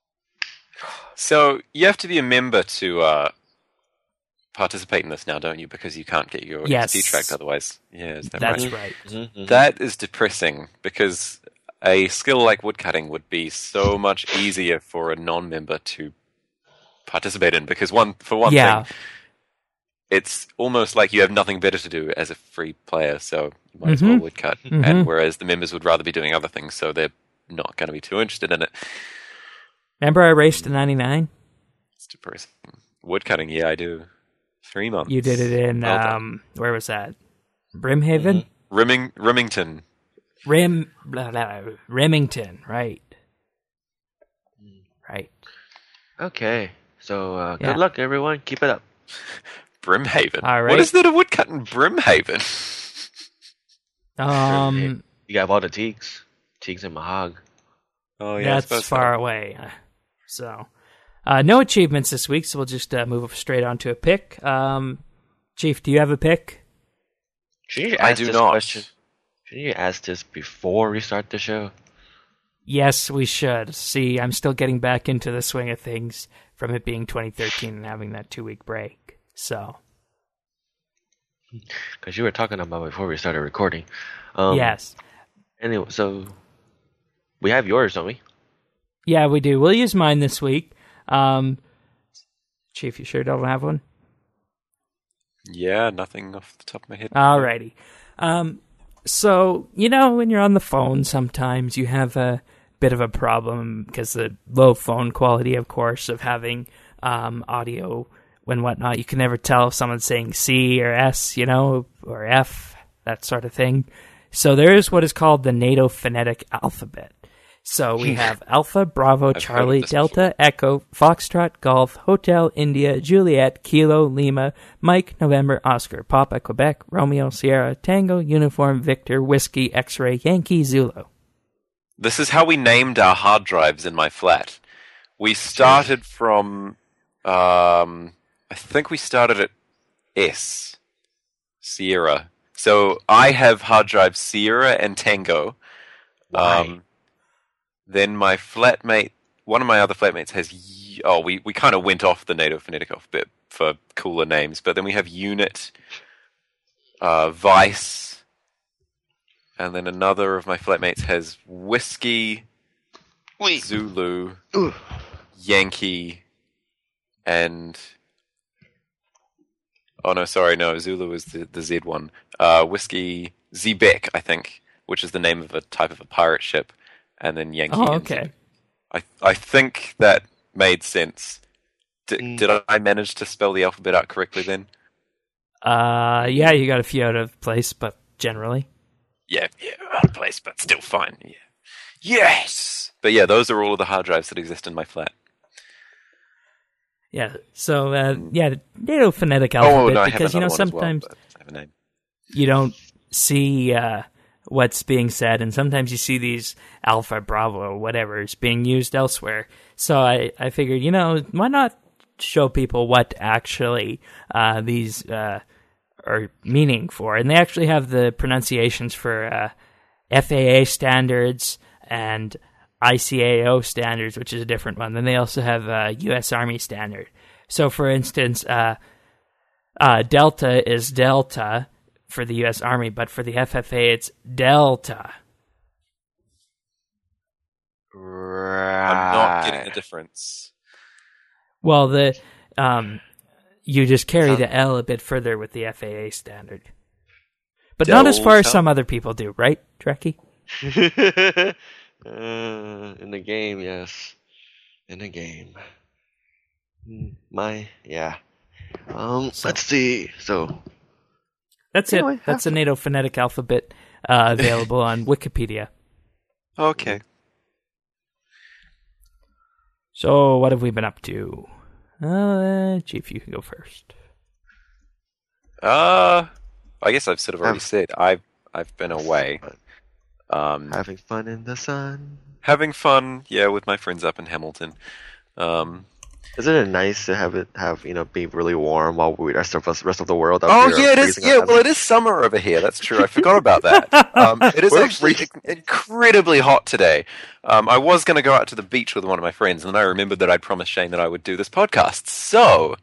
So you have to be a member to participate in this now, don't you? Because you can't get your XP tracked otherwise. Yeah, is that That's right? right. Mm-hmm. That is depressing, because a skill like woodcutting would be so much easier for a non-member to participate in, because for one thing, it's almost like you have nothing better to do as a free player, so you might as well woodcut. And whereas the members would rather be doing other things, so they're not going to be too interested in it. Remember I raced to 99? It's depressing. Woodcutting, yeah, I do. 3 months. You did it in, where was that? Brimhaven? Remington. Remington, right. Right. Okay. So, good luck, everyone. Keep it up. Brimhaven. All right. What is there to woodcut in Brimhaven? You have all the Teagues. Teagues and Mahog. Oh, yeah. That's far away. So, no achievements this week, so we'll just move straight on to a pick. Chief, do you have a pick? I do not. Shouldn't you ask this before we start the show? Yes, we should. See, I'm still getting back into the swing of things from it being 2013 and having that 2-week break. So, because you were talking about before we started recording. Yes. Anyway, so we have yours, don't we? Yeah, we do. We'll use mine this week. Chief, you sure don't have one? Yeah, nothing off the top of my head. Alrighty. So, when you're on the phone, sometimes you have a bit of a problem because the low phone quality, of course, of having audio and whatnot. You can never tell if someone's saying C or S, or F, that sort of thing. So there is what is called the NATO phonetic alphabet. So we have Alpha, Bravo, Charlie, Delta, Echo, Foxtrot, Golf, Hotel, India, Juliet, Kilo, Lima, Mike, November, Oscar, Papa, Quebec, Romeo, Sierra, Tango, Uniform, Victor, Whiskey, X-Ray, Yankee, Zulu. This is how we named our hard drives in my flat. We started from, I think we started at S, Sierra. So I have hard drive Sierra and Tango. Why? Then my flatmate, one of my other flatmates has we kind of went off the NATO phonetic alphabet for cooler names, but then we have Unit, Vice, and then another of my flatmates has Whiskey, Zulu, Yankee, and Zulu is the Z one. Whiskey Zebek, I think, which is the name of a type of a pirate ship, and then Yankee. Oh, okay. I think that made sense. Did I manage to spell the alphabet out correctly then? Yeah, you got a few out of place, but generally. Yeah, out of place, but still fine. Yeah. Yes! But yeah, those are all of the hard drives that exist in my flat. Yeah, so, NATO phonetic alphabet, because, sometimes I have a name. You don't see what's being said, and sometimes you see these Alpha, Bravo, whatever is being used elsewhere. So I figured, why not show people what actually these are meaning for? And they actually have the pronunciations for FAA standards and ICAO standards, which is a different one. Then they also have U.S. Army standard. So, for instance, Delta is Delta for the U.S. Army, but for the FFA, it's Delta. I'm not getting the difference. Well, you just carry the L a bit further with the FAA standard. But not as far as some other people do, right, Trekkie? In the game, yes. In the game. Let's see. So that's it. That's the NATO phonetic alphabet available on Wikipedia. Okay. So, what have we been up to? Chief, you can go first. I guess I've sort of already said I've been away. Having fun in the sun. Having fun, yeah, with my friends up in Hamilton. Isn't it nice to have be really warm while the rest of the world? It is. Yeah, well, it is summer over here. That's true. I forgot about that. It is actually incredibly hot today. I was going to go out to the beach with one of my friends, and then I remembered that I'd promised Shane that I would do this podcast. So,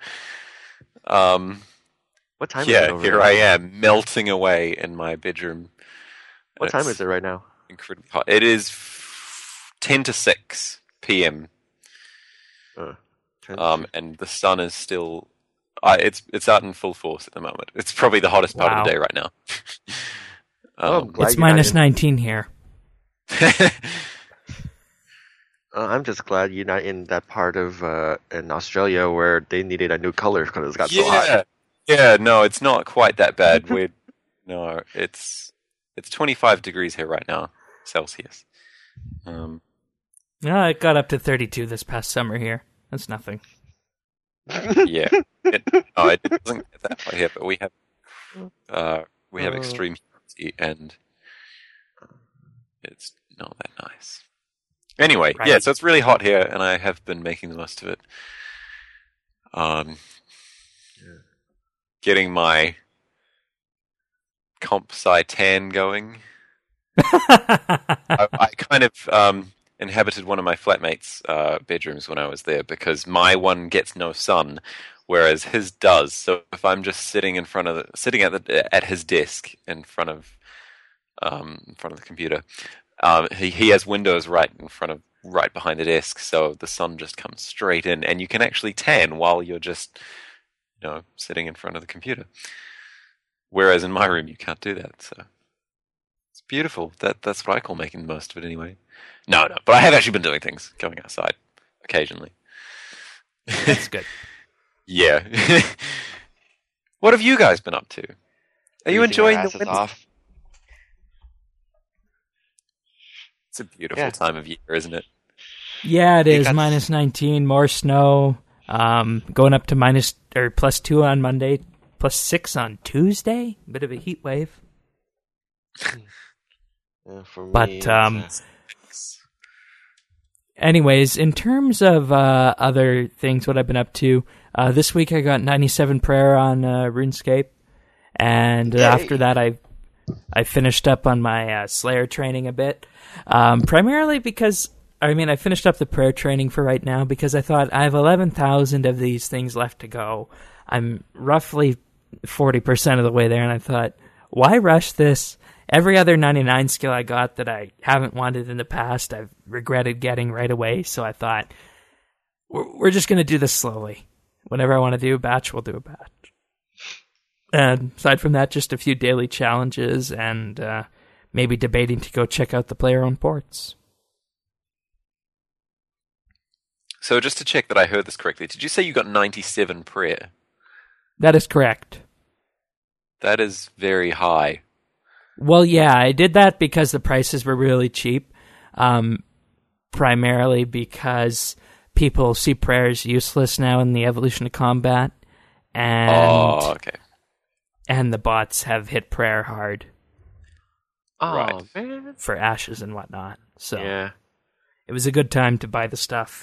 what time? Is it over here there? I am melting away in my bedroom. What time is it right now? Incredibly hot. It is 10 to 6 p.m. And the sun is still it's out in full force at the moment. It's probably the hottest part of the day right now. It's minus 19 here. I'm just glad you're not in that part of in Australia where they needed a new color because it got so hot. Yeah, no, it's not quite that bad. It's 25 degrees here right now, Celsius. It got up to 32 this past summer here. That's nothing. Yeah, it doesn't get that high here, but we have extreme humidity, and it's not that nice. Anyway, right. So it's really hot here, and I have been making the most of it. Getting my comp sci tan going. I kind of inhabited one of my flatmates' bedrooms when I was there because my one gets no sun, whereas his does. So if I'm just sitting at his desk in front of the computer, he has windows right behind the desk, so the sun just comes straight in, and you can actually tan while you're just sitting in front of the computer. Whereas in my room you can't do that. So it's beautiful. That's what I call making the most of it anyway. No, but I have actually been doing things, going outside occasionally. That's good. Yeah. What have you guys been up to? Are you enjoying the winter? Off. It's a beautiful time of year, isn't it? Yeah, it is. Minus 19, more snow. Going up to +2 on Monday, +6 on Tuesday. Bit of a heat wave. For me, anyways, in terms of other things, what I've been up to, this week I got 97 prayer on RuneScape, and after that I finished up on my Slayer training a bit, primarily because I finished up the prayer training for right now because I thought I have 11,000 of these things left to go. I'm roughly 40% of the way there, and I thought, why rush this? Every other 99 skill I got that I haven't wanted in the past, I've regretted getting right away. So I thought, we're just going to do this slowly. Whenever I want to do a batch, we'll do a batch. And aside from that, just a few daily challenges and maybe debating to go check out the player-owned ports. So just to check that I heard this correctly, did you say you got 97 prayer? That is correct. That is very high. Well, yeah, I did that because the prices were really cheap. Primarily because people see prayers useless now in the Evolution of Combat. And the bots have hit prayer hard. Oh, Right. man. For ashes and whatnot. So Yeah. it was a good time to buy the stuff.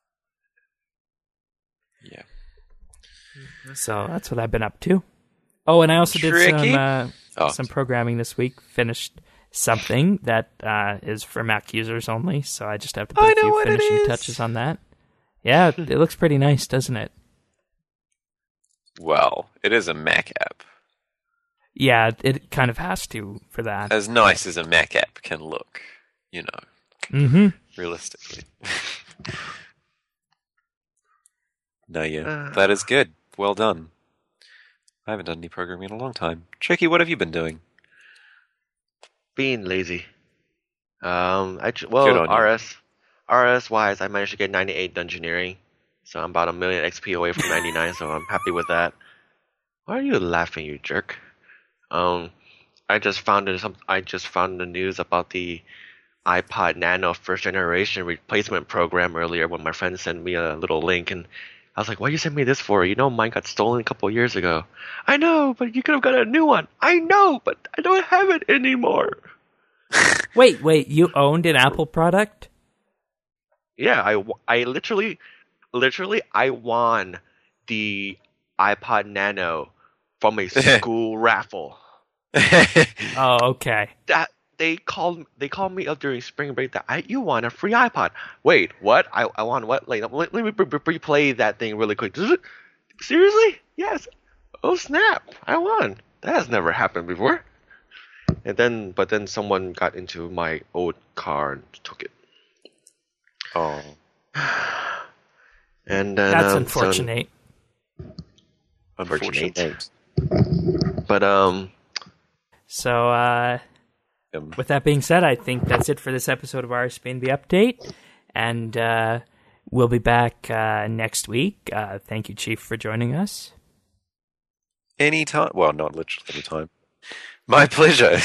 Yeah. So that's what I've been up to. Oh, and I also did Tricky. some programming this week. Finished something that is for Mac users only, so I just have to put a few finishing touches on that. Yeah, it looks pretty nice, doesn't it? Well, it is a Mac app. Yeah, it kind of has to for that. As nice as a Mac app can look, Mm-hmm. realistically. No, yeah, that is good. Well done. I haven't done any programming in a long time. Tricky, what have you been doing? Being lazy. Good on you. RS wise, I managed to get 98 dungeoneering, so I'm about 1 million XP away from 99. So I'm happy with that. Why are you laughing, you jerk? I just found the news about the iPod Nano first generation replacement program earlier when my friend sent me a little link, and I was like, "What you sent me this for? You know, mine got stolen a couple years ago." I know, but you could have got a new one. I know, but I don't have it anymore. Wait, you owned an Apple product? Yeah, I literally I won the iPod Nano from a school raffle. Oh, okay. That they called me up during spring break that you won a free iPod. Wait, what? I won what? Like, let me replay that thing really quick. Seriously? Yes. Oh snap! I won. That has never happened before. But then someone got into my old car and took it. Oh. And then That's unfortunate. Unfortunate. But So, with that being said, I think that's it for this episode of RSPNB Update, and we'll be back next week. Thank you, Chief, for joining us. Anytime. Well, not literally anytime. My pleasure.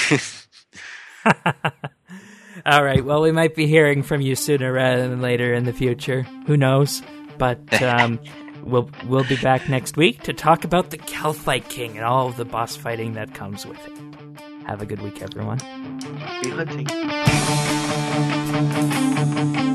All right, well, we might be hearing from you sooner rather than later in the future. Who knows? But we'll be back next week to talk about the Kalphite King and all of the boss fighting that comes with it. Have a good week, everyone. be hunting.